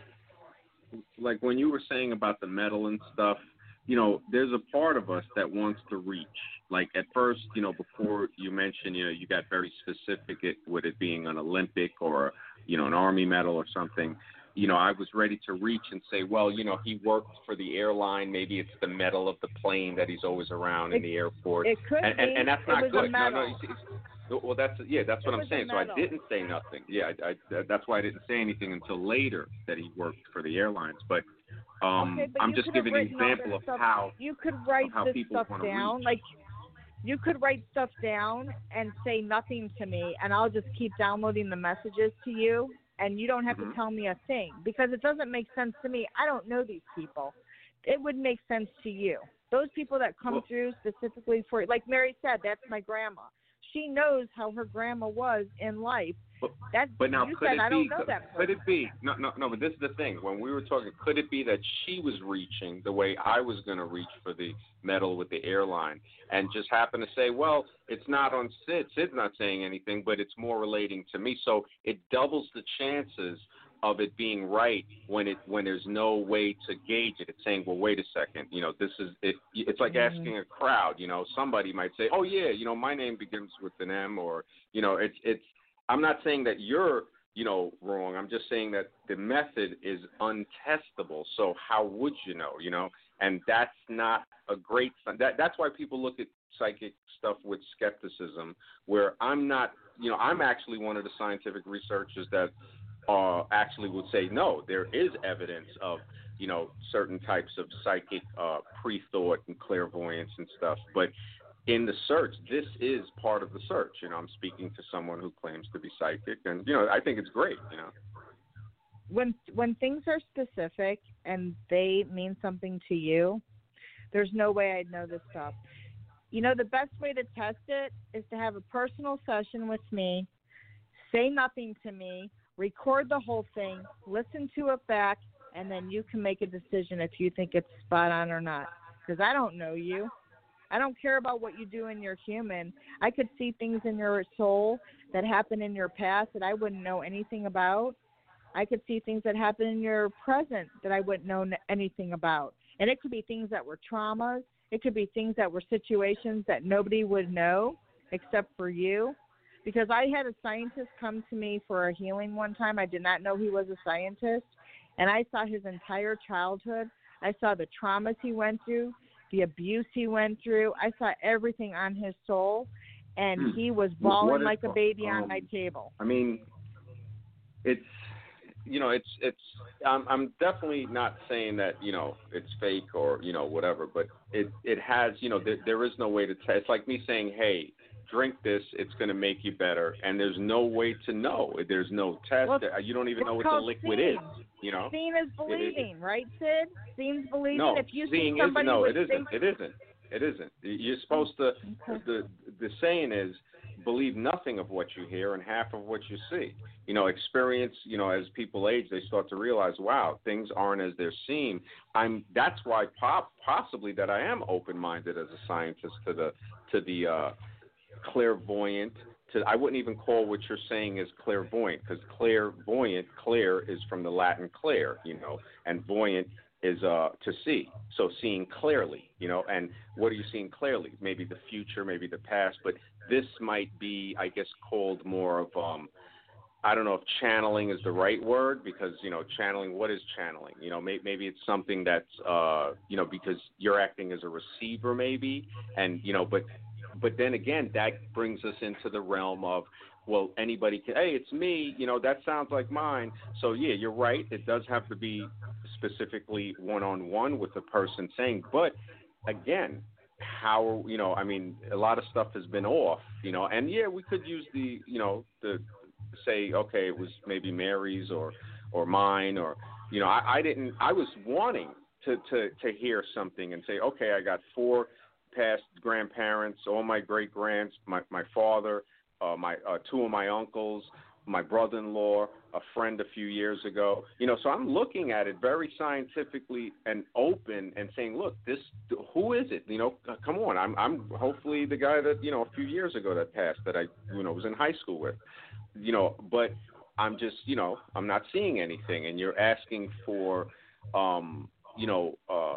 like when you were saying about the medal and stuff, you know, there's a part of us that wants to reach. Like at first, you know, before you mentioned, you know, you got very specific it, with it being an Olympic or, you know, an Army medal or something. You know, I was ready to reach and say, well, you know, he worked for the airline. Maybe it's the medal of the plane that he's always around in It- the airport. It could and, be. and, and that's it not was good. A No, medal. no. You see, it's, well, that's yeah, that's what It I'm was a saying. So I medal. didn't say nothing. Yeah, I, I, that's why I didn't say anything until later that he worked for the airlines. But um, okay, but I'm you just could have giving an written all example this of stuff. how You could write of how this people stuff wanna down. reach. Like you could write stuff down and say nothing to me, and I'll just keep downloading the messages to you, and you don't have Mhm. to tell me a thing because it doesn't make sense to me. I don't know these people. It would make sense to you. Those people that come Well- through specifically for, like Mary said, that's my grandma. She knows how her grandma was in life. But, That's but now, you could said it I be? don't know that Could person. it be? No, no, no. But this is the thing. When we were talking, could it be that she was reaching the way I was going to reach for the medal with the airline, and just happened to say, well, it's not on Sid. Sid's not saying anything, but it's more relating to me. So it doubles the chances of it being right when it when there's no way to gauge it. It's saying, well, wait a second, you know, this is it. It's like asking a crowd. You know, somebody might say, oh yeah, you know, my name begins with an M, or you know, it's it's. I'm not saying that you're, you know, wrong. I'm just saying that the method is untestable. So how would you know, you know? And that's not a great – that that's why people look at psychic stuff with skepticism, where I'm not – you know, I'm actually one of the scientific researchers that uh, actually would say, no, there is evidence of, you know, certain types of psychic uh, pre-thought and clairvoyance and stuff. But – in the search, this is part of the search. You know, I'm speaking to someone who claims to be psychic, and you know, I think it's great. You know, when when things are specific and they mean something to you, there's no way I'd know this stuff. You know, the best way to test it is to have a personal session with me, say nothing to me, record the whole thing, listen to it back, and then you can make a decision if you think it's spot on or not. Because I don't know you. I don't care about what you do in your human. I could see things in your soul that happen in your past that I wouldn't know anything about. I could see things that happen in your present that I wouldn't know anything about. And it could be things that were traumas. It could be things that were situations that nobody would know except for you. Because I had a scientist come to me for a healing one time. I did not know he was a scientist. And I saw his entire childhood. I saw the traumas he went through, the abuse he went through. I saw everything on his soul. And Hmm. he was bawling What like is- a baby um, on my table. I mean, it's, you know, it's, it's, I'm, I'm definitely not saying that, you know, it's fake or, you know, whatever, but it, it has, you know, there, there is no way to test. It's like me saying, hey, drink this, it's going to make you better. And there's no way to know. There's no test. Well, You don't even it's know what the called liquid seeing. is, you know? Seeing is believing, right, Sid? Seeing's believing. No, if you seeing see somebody isn't. No, with it isn't. things- It isn't. It isn't. You're supposed to, Okay. the, the saying is, believe nothing of what you hear and half of what you see. You know, experience, you know, as people age, they start to realize, wow, things aren't as they seem. I'm, that's why pop, possibly that I am open-minded as a scientist to the, to the uh, clairvoyant. To, I wouldn't even call what you're saying as clairvoyant, because clairvoyant, clair is from the Latin clair, you know, and voyant is uh, to see. So seeing clearly, you know, and what are you seeing clearly? Maybe the future, maybe the past, but this might be, I guess, called more of, um, I don't know if channeling is the right word, because, you know, channeling, what is channeling? You know, may, maybe it's something that's, uh, you know, because you're acting as a receiver maybe, and, you know, but, but then again, that brings us into the realm of, well, anybody can, hey, it's me, you know, that sounds like mine. So, yeah, you're right. It does have to be specifically one-on-one with the person saying, but again, how, you know, I mean, a lot of stuff has been off, you know, and yeah, we could use the, you know, the, say, okay, it was maybe Mary's or, or mine, or, you know, I, I didn't, I was wanting to, to, to hear something and say, okay, I got four past grandparents, all my great grands, my, my father, uh, my, uh, two of my uncles, my brother-in-law, a friend a few years ago, you know, so I'm looking at it very scientifically and open and saying, look, this, who is it? You know, come on. I'm, I'm hopefully the guy that, you know, a few years ago that passed that I, you know, was in high school with, you know, but I'm just, you know, I'm not seeing anything. And you're asking for, um, you know, uh,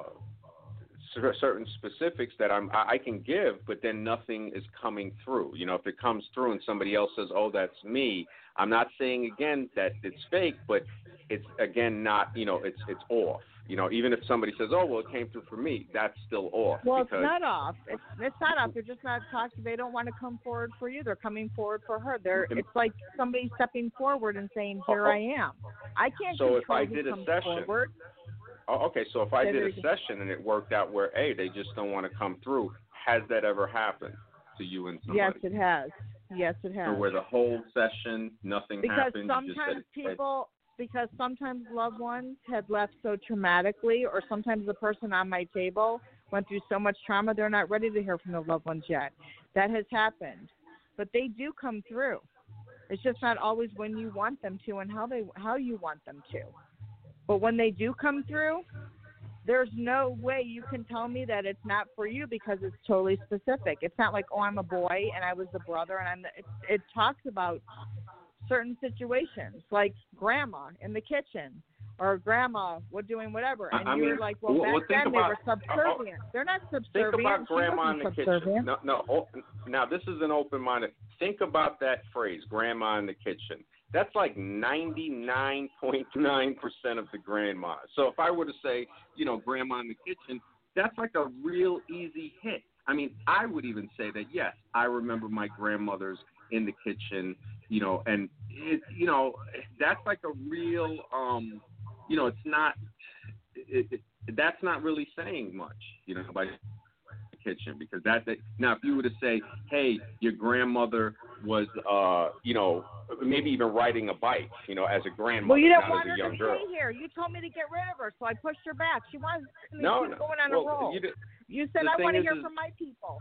certain specifics that I'm, I can give, but then nothing is coming through. You know, if it comes through and somebody else says, oh, that's me, I'm not saying, again, that it's fake, but it's, again, not, you know, it's it's off. You know, even if somebody says, oh, well, it came through for me, that's still off. Well, because, it's not off. It's it's not off. They're just not talking. They don't want to come forward for you. They're coming forward for her. They're It's like somebody stepping forward and saying, here Oh, I am. I can't so control if I who did a comes session, forward. Oh, okay, so if I Say did that a again. session and it worked out where, hey, they just don't want to come through, has that ever happened to you and somebody? Yes, it has. Yes, it has. Or where the whole session, nothing Because happened? you just sometimes said, people, because sometimes loved ones had left so traumatically, or sometimes the person on my table went through so much trauma, they're not ready to hear from the loved ones yet. That has happened. But they do come through. It's just not always when you want them to and how they how you want them to. But when they do come through, there's no way you can tell me that it's not for you, because it's totally specific. It's not like, oh, I'm a boy and I was the brother, and I'm the, it, it talks about certain situations, like grandma in the kitchen, or grandma what doing whatever, and I you're mean, like, well, well, back well, think then about- they were subservient. They're not Think subservient. about She grandma in wasn't the kitchen. subservient. No, no. Oh, now, this is an open-minded. Think about that phrase, grandma in the kitchen. That's like ninety-nine point nine percent of the grandma. So if I were to say, you know, grandma in the kitchen, that's like a real easy hit. I mean, I would even say that, yes, I remember my grandmother's in the kitchen, you know, and, it, you know, that's like a real, um, you know, it's not, it, it, that's not really saying much, you know, by kitchen, because that, that now if you were to say, hey, your grandmother was uh you know maybe even riding a bike, you know, as a grandmother, Well, you don't not want as her a young to girl. stay here. You told me to get rid of her, so I pushed her back. She wants to No, keep no. going on well, a roll. You, did, You said the I thing want to is- hear is- from my people.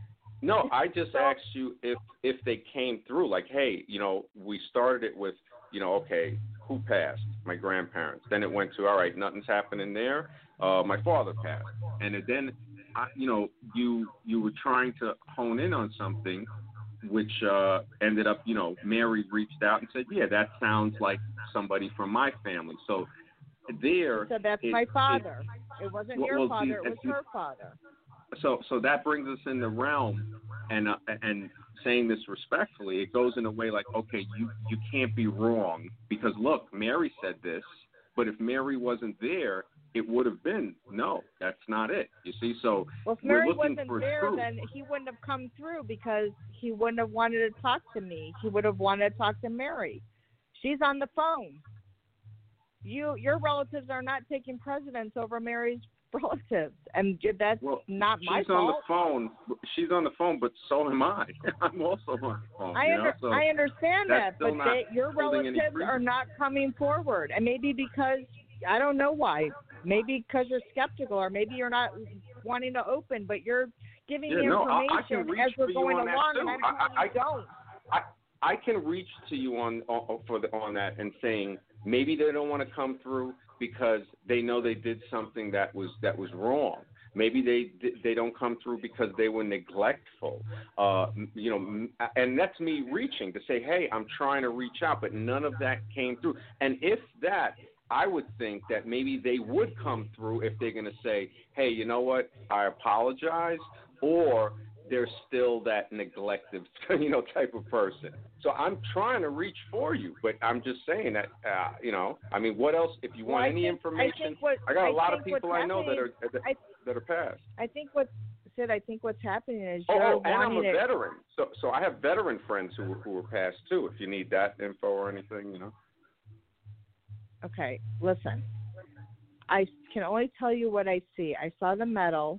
no, I just So- asked you if if they came through, like, hey, you know, we started it with, you know, okay, who passed? My grandparents. Then it went to, all right, nothing's happening there. Uh, my father passed, and it, then I, you know, you you were trying to hone in on something, which uh, ended up, you know, Mary reached out and said, yeah, that sounds like somebody from my family. So there. So that's it, my father. It, it wasn't well, your well, father. see, It was her father. So so that brings us in the realm, and uh, and saying this respectfully, it goes in a way like, okay, you you can't be wrong because look, Mary said this, but if Mary wasn't there, it would have been no, that's not it. You see, so well, if we're Mary looking wasn't for there, truth. then he wouldn't have come through because he wouldn't have wanted to talk to me. He would have wanted to talk to Mary. She's on the phone. You your relatives are not taking precedence over Mary's relatives, and that's well, not my she's fault. on the phone. She's on the phone, but so am I. I'm also on the phone. I, you under, know? so I understand that, but they, your holding any relatives are not coming forward, and maybe because I don't know why. Maybe because you're skeptical, or maybe you're not wanting to open, but you're giving yeah, me no, I, I information can reach as we're for going you on along, that and too. I'm telling I, I, you don't. I, I can reach to you on, on for the, on that and saying maybe they don't want to come through because they know they did something that was that was wrong. Maybe they they don't come through because they were neglectful. Uh, you know, and that's me reaching to say, hey, I'm trying to reach out, but none of that came through. And if that, I would think that maybe they would come through if they're going to say, hey, you know what, I apologize, or they're still that neglective, you know, type of person. So I'm trying to reach for you, but I'm just saying that, uh, you know, I mean, what else? If you well, want I any think, information, I, think what, I got a I lot of think people I know that are that, I, that are passed. I think what Sid, I think what's happening is Oh, you're oh and I'm a wanting it. veteran, so so I have veteran friends who who were passed too. If you need that info or anything, you know. Okay, listen. I can only tell you what I see. I saw the medal.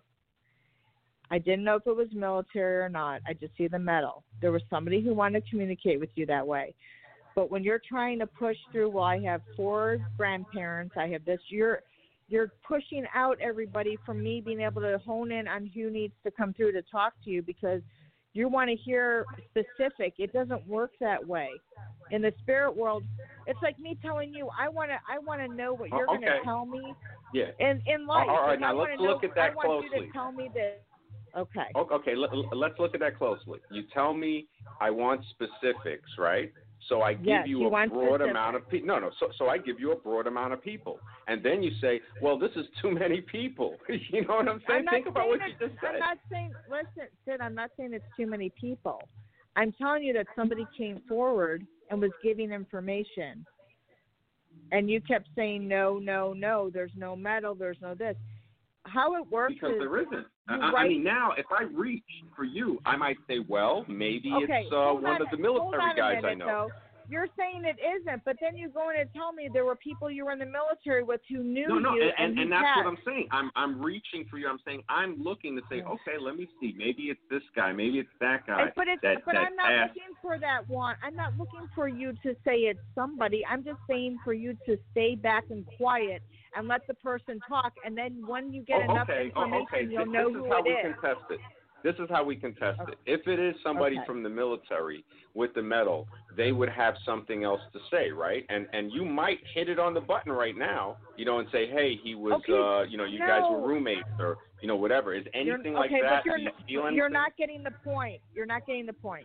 I didn't know if it was military or not. I just see the medal. There was somebody who wanted to communicate with you that way. But when you're trying to push through, well, I have four grandparents, I have this, you're you're pushing out everybody from me being able to hone in on who needs to come through to talk to you because you want to hear specific. It doesn't work that way. In the spirit world, it's like me telling you, I want to I want to know what you're Oh, going to okay. tell me Yeah. in, in life. All right, If now I let's wanna look know, at that I want closely. you to tell me this. Okay. Okay, let, let's look at that closely. You tell me I want specifics, right? So I give Yes, you, you a want broad specifics. amount of people. No, no. So, so I give you a broad amount of people, and then you say, "Well, this is too many people." You know what I'm saying? I'm not Think about saying what you it's- just said. I'm not saying. Listen, Sid. I'm not saying it's too many people. I'm telling you that somebody came forward and was giving information, and you kept saying no, no, no. There's no medal. There's no this. How it works Because is there isn't. I, you I write- mean, now if I reach for you, I might say, "Well, maybe okay, it's uh, hold one on, of the hold military on a guys minute, I know." Though. You're saying it isn't, but then you go in and tell me there were people you were in the military with who knew No, no, you and, and, and, who and that's passed. what I'm saying. I'm I'm reaching for you. I'm saying I'm looking to say, okay, let me see. Maybe it's this guy. Maybe it's that guy. I- But it's that, but that I'm not passed. looking for that one. I'm not looking for you to say it's somebody. I'm just saying for you to stay back and quiet and let the person talk. And then when you get Oh, enough okay. Oh, information, okay. you'll This, know this is who how it we is. can test it. This is how we can test Okay. it. If it is somebody Okay. from the military with the medal, they would have something else to say, right? And and you might hit it on the button right now, you know, and say, hey, he was, Okay, uh, you know, you guys were no. roommates, or you know, whatever. Is You're- anything like okay, that? but you're, Do you feel n- anything? you're not getting the point. You're not getting the point.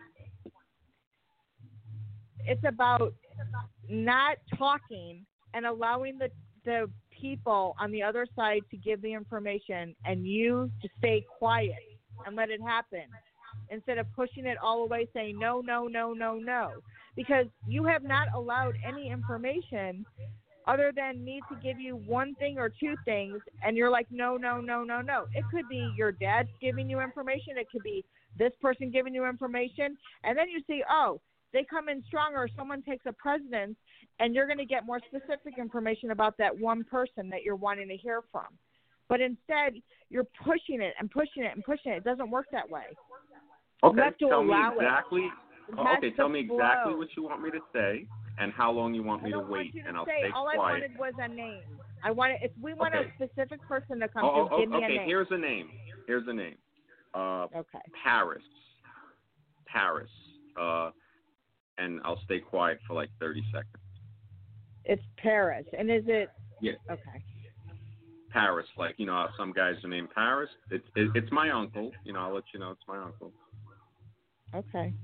It's about not talking and allowing the the people on the other side to give the information and you to stay quiet and let it happen instead of pushing it all away saying no, no, no, no, no. Because you have not allowed any information other than me to give you one thing or two things, and you're like, no, no, no, no, no. It could be your dad giving you information. It could be this person giving you information. And then you see, oh, they come in stronger, someone takes a precedence, and you're going to get more specific information about that one person that you're wanting to hear from. But instead, you're pushing it and pushing it and pushing it. It doesn't work that way. Okay, You have to tell me allow it. exactly. It oh, has okay, to tell me exactly flow. what you want me to say and how long you want I me to don't wait, want you to and I'll say. stay All I quiet. wanted was a name. I wanted. If we want Okay. a specific person to come Oh, through, oh, give me okay, a name. here's a name. Here's a name. Uh, Okay. Paris. Paris. Uh, and I'll stay quiet for like thirty seconds. It's Paris, and is it? Yeah. Okay. Paris. Like, you know, how some guys are named Paris. It's it, it's my uncle. You know, I'll let you know it's my uncle. Okay.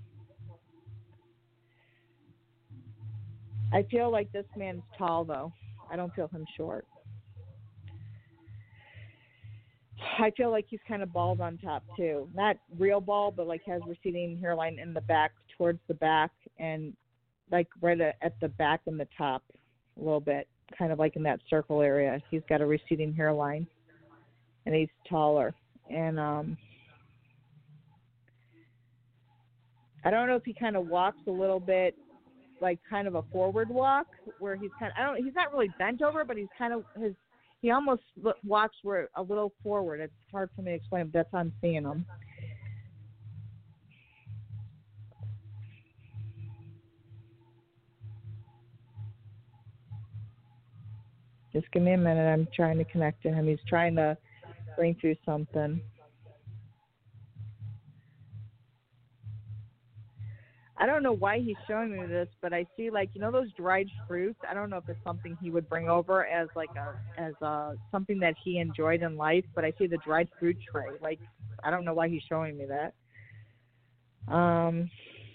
I feel like this man's tall, though. I don't feel him short. I feel like he's kind of bald on top, too. Not real bald, but like has receding hairline in the back, towards the back, and like right at the back and the top a little bit, kind of like in that circle area. He's got a receding hairline, and he's taller. And um, I don't know if he kind of walks a little bit, like kind of a forward walk, where he's kind of, I don't, he's not really bent over, but he's kind of, his, he almost walks where a little forward. It's hard for me to explain, but that's how I'm seeing him. Just give me a minute. I'm trying to connect to him. He's trying to bring through something. I don't know why he's showing me this, but I see, like, you know those dried fruits? I don't know if it's something he would bring over as like a as a something that he enjoyed in life, but I see the dried fruit tray. Like, I don't know why he's showing me that. Um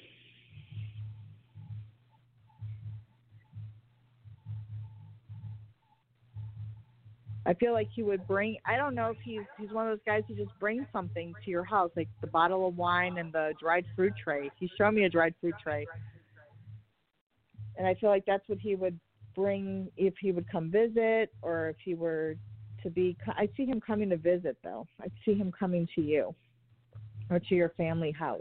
I feel like he would bring, I don't know if he's he's one of those guys who just brings something to your house, like the bottle of wine and the dried fruit tray. He's shown me a dried fruit tray. And I feel like that's what he would bring if he would come visit, or if he were to be, I see him coming to visit, though. I see him coming to you or to your family house.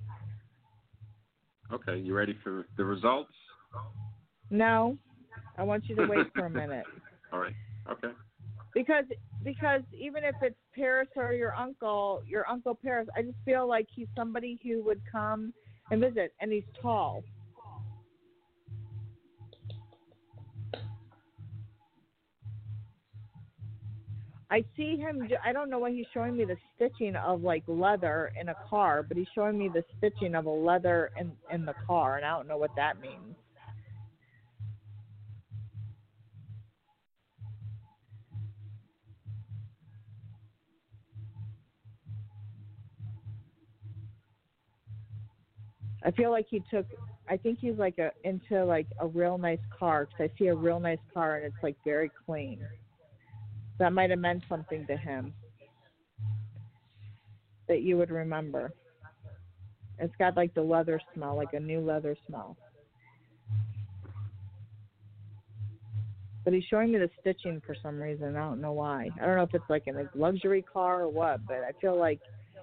Okay, you ready for the results? No, I want you to wait for a minute. All right, okay. Because because even if it's Paris or your uncle, your uncle Paris, I just feel like he's somebody who would come and visit, and he's tall. I see him, I don't know why he's showing me the stitching of like leather in a car, but he's showing me the stitching of a leather in, in the car, and I don't know what that means. I feel like he took, I think he's like a into like a real nice car, because I see a real nice car and it's like very clean. That might have meant something to him that you would remember. It's got like the leather smell, like a new leather smell. But he's showing me the stitching for some reason. I don't know why. I don't know if it's like in a luxury car or what, but I feel like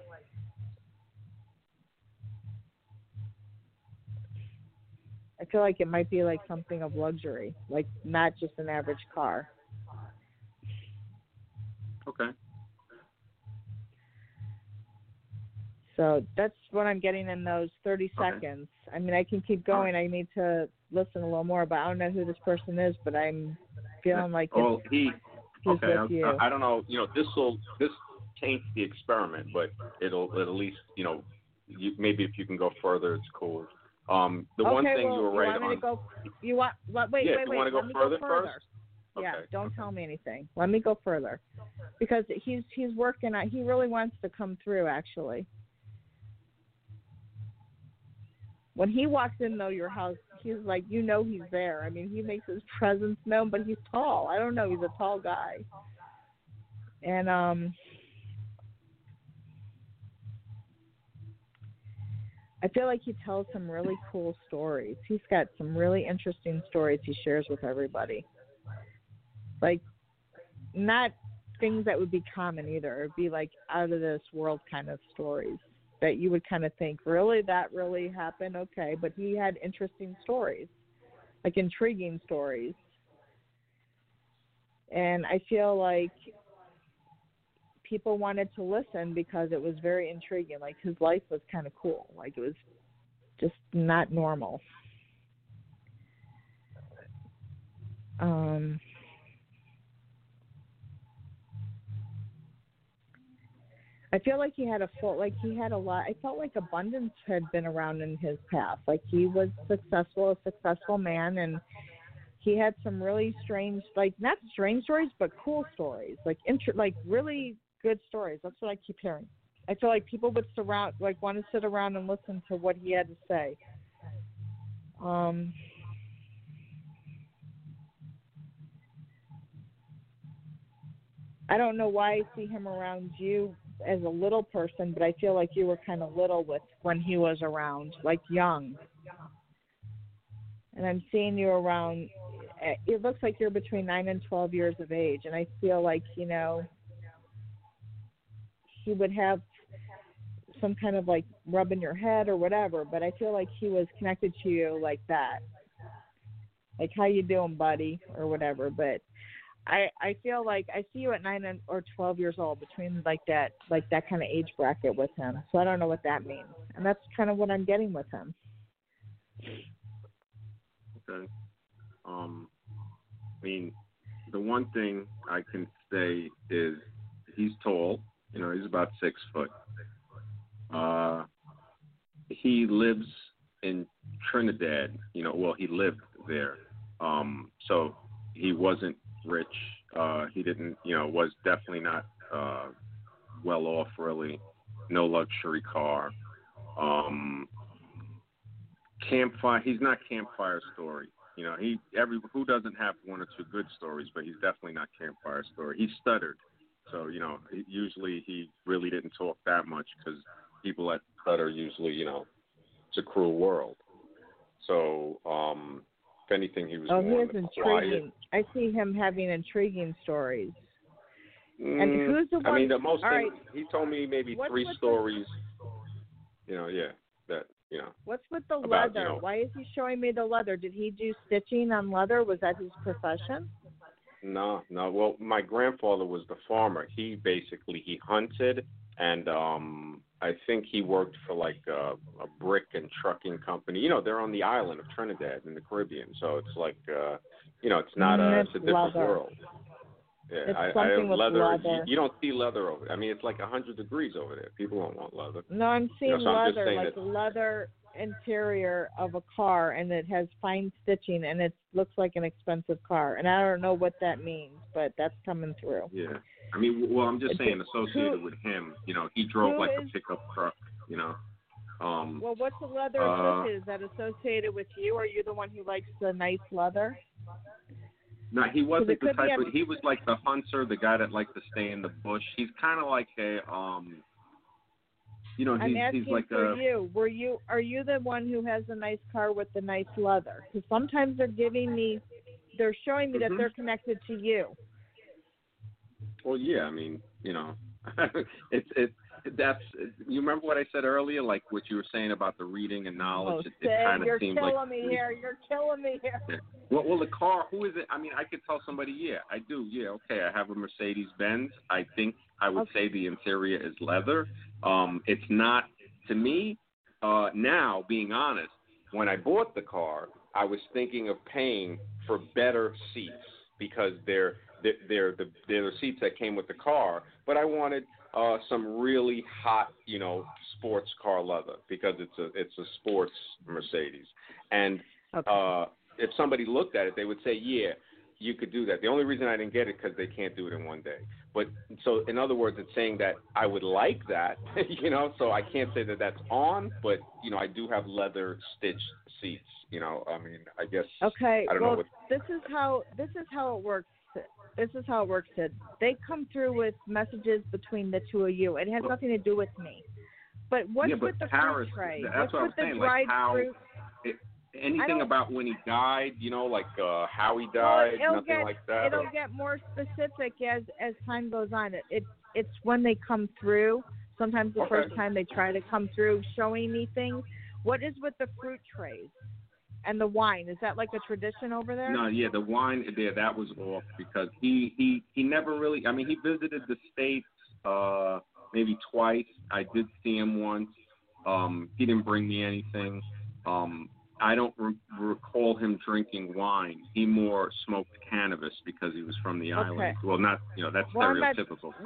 I feel like it might be like something of luxury, like not just an average car. Okay. So that's what I'm getting in those thirty Okay. seconds. I mean, I can keep going. I need to listen a little more, but I don't know who this person is, but I'm feeling like well, it's, he. he's Okay, with you. I, I don't know. You know, this will this taints the experiment, but it'll, it'll at least, you know, you, maybe if you can go further, it's cool. Um, the okay, one thing well, you were right you want me on. to go, you want? Let, wait, yeah, wait, you wait. want to go Let me further go further. first? Yeah, Okay. don't okay. tell me anything. Let me go further, because he's he's working on. He really wants to come through. Actually, when he walks in though your house, he's like, you know, he's there. I mean, he makes his presence known, but he's tall. I don't know. He's a tall guy, and um. I feel like he tells some really cool stories. He's got some really interesting stories he shares with everybody. Like, not things that would be common either. It would be like out of this world kind of stories that you would kind of think, really, that really happened? Okay, but he had interesting stories, like intriguing stories. And I feel like people wanted to listen because it was very intriguing. Like, his life was kind of cool. Like, it was just not normal. Um, I feel like he had a full, like he had a lot, I felt like abundance had been around in his path. Like, he was successful, a successful man, and he had some really strange, like not strange stories, but cool stories, like inter- like really good stories. That's what I keep hearing. I feel like people would surround, like want to sit around and listen to what he had to say. Um, I don't know why I see him around you as a little person, but I feel like you were kind of little with when he was around, like young. And I'm seeing you around, it looks like you're between nine and twelve years of age, and I feel like, you know, he would have some kind of like rubbing your head or whatever, but I feel like he was connected to you like that. Like, how you doing, buddy, or whatever, but I, I feel like I see you at nine or twelve years old, between like that like that kind of age bracket with him. So I don't know what that means, and that's kind of what I'm getting with him. Okay. Um, I mean, the one thing I can say is he's tall. You know, he's about six foot. Uh, he lives in Trinidad. You know, well, he lived there. Um, so he wasn't rich. Uh, he didn't, you know, was definitely not uh, well off, really. No luxury car. Um, campfire. He's not Campfire Story. You know, he every who doesn't have one or two good stories, but he's definitely not Campfire Story. He stuttered, so you know, usually he really didn't talk that much because people that stutter usually, you know, it's a cruel world. So, um, if anything, he was oh, more he has quiet. intriguing. I see him having intriguing stories. Mm, and who's the one? I mean, the most all thing, right. he told me maybe What's three stories. The, you know, yeah, that you know. What's with the about, leather? You know, Why is he showing me the leather? Did he do stitching on leather? Was that his profession? No, no. Well, my grandfather was the farmer. He basically he hunted, and um, I think he worked for like a, a brick and trucking company. You know, they're on the island of Trinidad in the Caribbean, so it's like, uh, you know, it's not mm, a it's it's a different leather. world. Yeah, it's I, something I with leather. leather. You, you don't see leather over there. I mean, it's like a hundred degrees over there. People don't want leather. No, I'm seeing you know, so I'm just leather, saying like that, the leather interior of a car, and it has fine stitching, and it looks like an expensive car. And I don't know what that means, but that's coming through. Yeah. I mean, well, I'm just It's saying, a, associated who, with him, you know, he drove like is, a pickup truck, you know. Um, well, what's the leather uh, associated? Is that associated with you? Are you the one who likes the nice leather? No, he wasn't the type a, of. He was like the hunter, the guy that liked to stay in the bush. He's kind of like a, um, you know, he's I'm asking he's like for a. you. Were you? Are you the one who has the nice car with the nice leather? Because sometimes they're giving me, they're showing me mm-hmm. that they're connected to you. Well, yeah, I mean, you know, it's it. That's you remember what I said earlier, like what you were saying about the reading and knowledge. Oh, it it kind of you're seemed killing like me here. You're killing me here. Yeah. Well, well, the car. Who is it? I mean, I could tell somebody. Yeah, I do. Yeah, okay. I have a Mercedes Benz. I think I would Okay. say the interior is leather. Um, it's not to me. Uh, now, being honest, when I bought the car, I was thinking of paying for better seats because they're they're, they're the they're the seats that came with the car. But I wanted uh, some really hot, you know, sports car leather because it's a it's a sports Mercedes. And Okay. uh, if somebody looked at it, they would say, yeah, you could do that. The only reason I didn't get it because they can't do it in one day. But so in other words, it's saying that I would like that, you know. So I can't say that that's on, but you know, I do have leather stitched seats. You know, I mean, I guess. Okay. I don't well, know what. this is how this is how it works. This is how it works, Sid. They come through with messages between the two of you. It has nothing to do with me. But what's yeah, but with the Paris, fruit tray? That's what's what with I'm the saying. dried Like how. fruit? It, anything about when he died, you know, like uh, how he died, well, nothing get, like that. It'll or... get more specific as as time goes on. It, it it's when they come through. Sometimes the okay. first time they try to come through, showing me things. What is with the fruit trays and the wine? Is that like a tradition over there? No, yeah, the wine there, that was off because he he he never really. I mean, he visited the States uh, maybe twice. I did see him once. Um, he didn't bring me anything. Um, I don't re- recall him drinking wine. He more smoked cannabis because he was from the okay. island. Well, not, you know, that's well, stereotypical. Not, what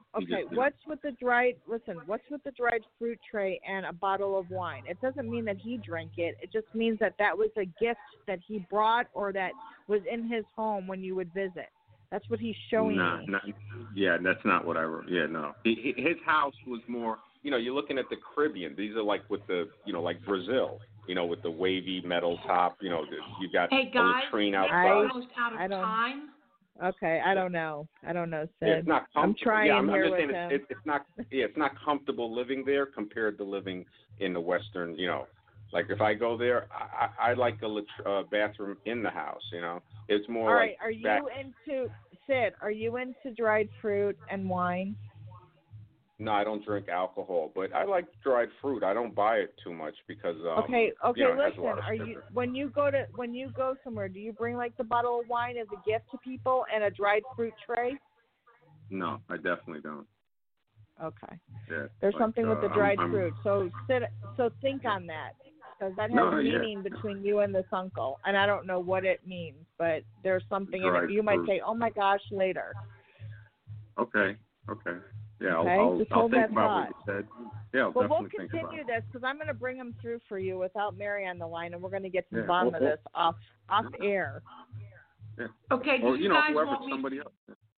You okay. just, you What's with the dried? Listen, what's with the dried fruit tray and a bottle of wine? It doesn't mean that he drank it. It just means that that was a gift that he brought or that was in his home when you would visit. That's what he's showing Nah, me. not, yeah, that's not what I wrote. Yeah, no. He, he, his house was more, you know, you're looking at the Caribbean. These are like with the, you know, like Brazil, you know, with the wavy metal top. You know, the, you got Hey a guys, latrine we're outside. almost out of I don't- time. Okay, I don't know. I don't know, Sid. Yeah, it's not I'm comfortable. trying yeah, I'm, here I'm just with saying him. it's, it's not. Yeah, it's not comfortable living there compared to living in the Western. You know, like if I go there, I, I, I like a lat- uh, bathroom in the house. You know, it's more All like. right, are you back- into Sid? Are you into dried fruit and wine? No, I don't drink alcohol, but I like dried fruit. I don't buy it too much because um, Okay, okay. you know, it has a Listen, lot of are sugar. you when you go to when you go somewhere? Do you bring like the bottle of wine as a gift to people and a dried fruit tray? No, I definitely don't. Okay. Yeah, There's like, something with uh, the dried I'm, I'm, fruit. So sit. So think on that because that has No, a yeah. meaning between you and this uncle, and I don't know what it means, but there's something in Dried it. You might fruit. say, "Oh my gosh," later. Okay, okay. Yeah, Okay, I'll, I'll, just I'll hold think that about thought. what you said. Yeah, I'll But we'll definitely think about continue it. this because I'm going to bring him through for you without Mary on the line, and we're going to get to the Yeah, bottom or- of or- this off off air. Yeah. Okay, do Or, you, you know, guys whoever, want me? somebody else.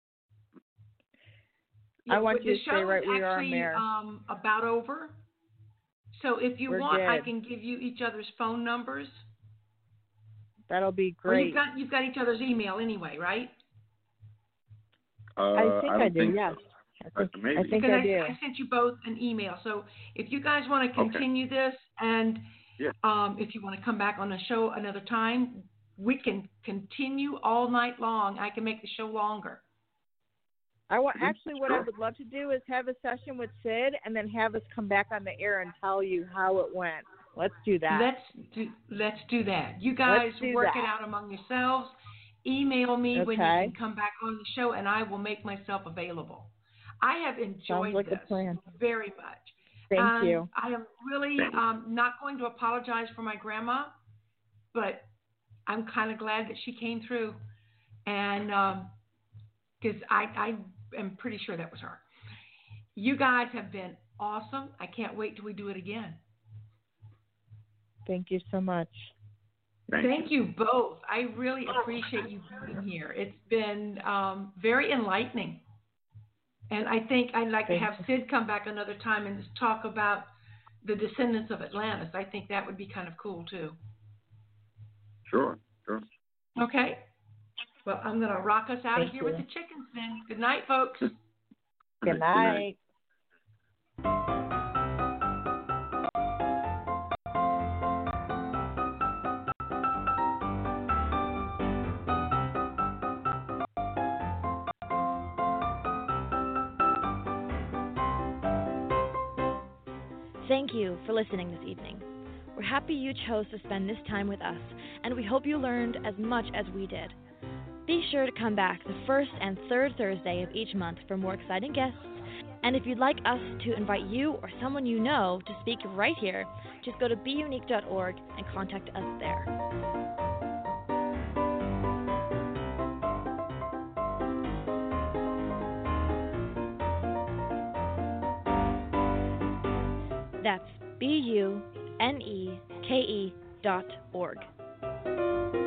Yeah, I want but you the to stay show right is where you are, actually Mayor. um, about over. So if you We're want, I good. can give you each other's phone numbers. That'll be Or great. you've got you've got each other's email anyway, right? Uh, I think I, don't do. think Yes, so. I think, Uh, maybe. I think Because I do. I sent you both an email. So if you guys want to Okay. continue this, and Yeah. um, if you want to come back on the show another time, we can continue all night long. I can make the show longer. I want Mhm. actually what I Sure. would love to do is have a session with Sid, and then have us come back on the air and tell you how it went. Let's do that. Let's do let's do that. You guys Let's do work that. it out among yourselves. Email me when you Okay. can come back on the show, and I will make myself available. I have enjoyed Sounds like this a plan. very much. Thank Um, you. I am really um, not going to apologize for my grandma, but I'm kind of glad that she came through, and because I, I am pretty sure that was her. You guys have been awesome. I can't wait till we do it again. Thank you so much. Thank, Thank you both. I really appreciate you being here. It's been um, very enlightening. And I think I'd like Thank to have Sid come back another time and just talk about the descendants of Atlantis. I think that would be kind of cool, too. Sure, sure. Okay? Well, I'm going to rock us out Thank of here you. with the chickens then. Good night, folks. Good night. Thank you for listening this evening. We're happy you chose to spend this time with us, and we hope you learned as much as we did. Be sure to come back the first and third Thursday of each month for more exciting guests, and if you'd like us to invite you or someone you know to speak right here, just go to be unique dot org and contact us there. That's B U N E K E dot org.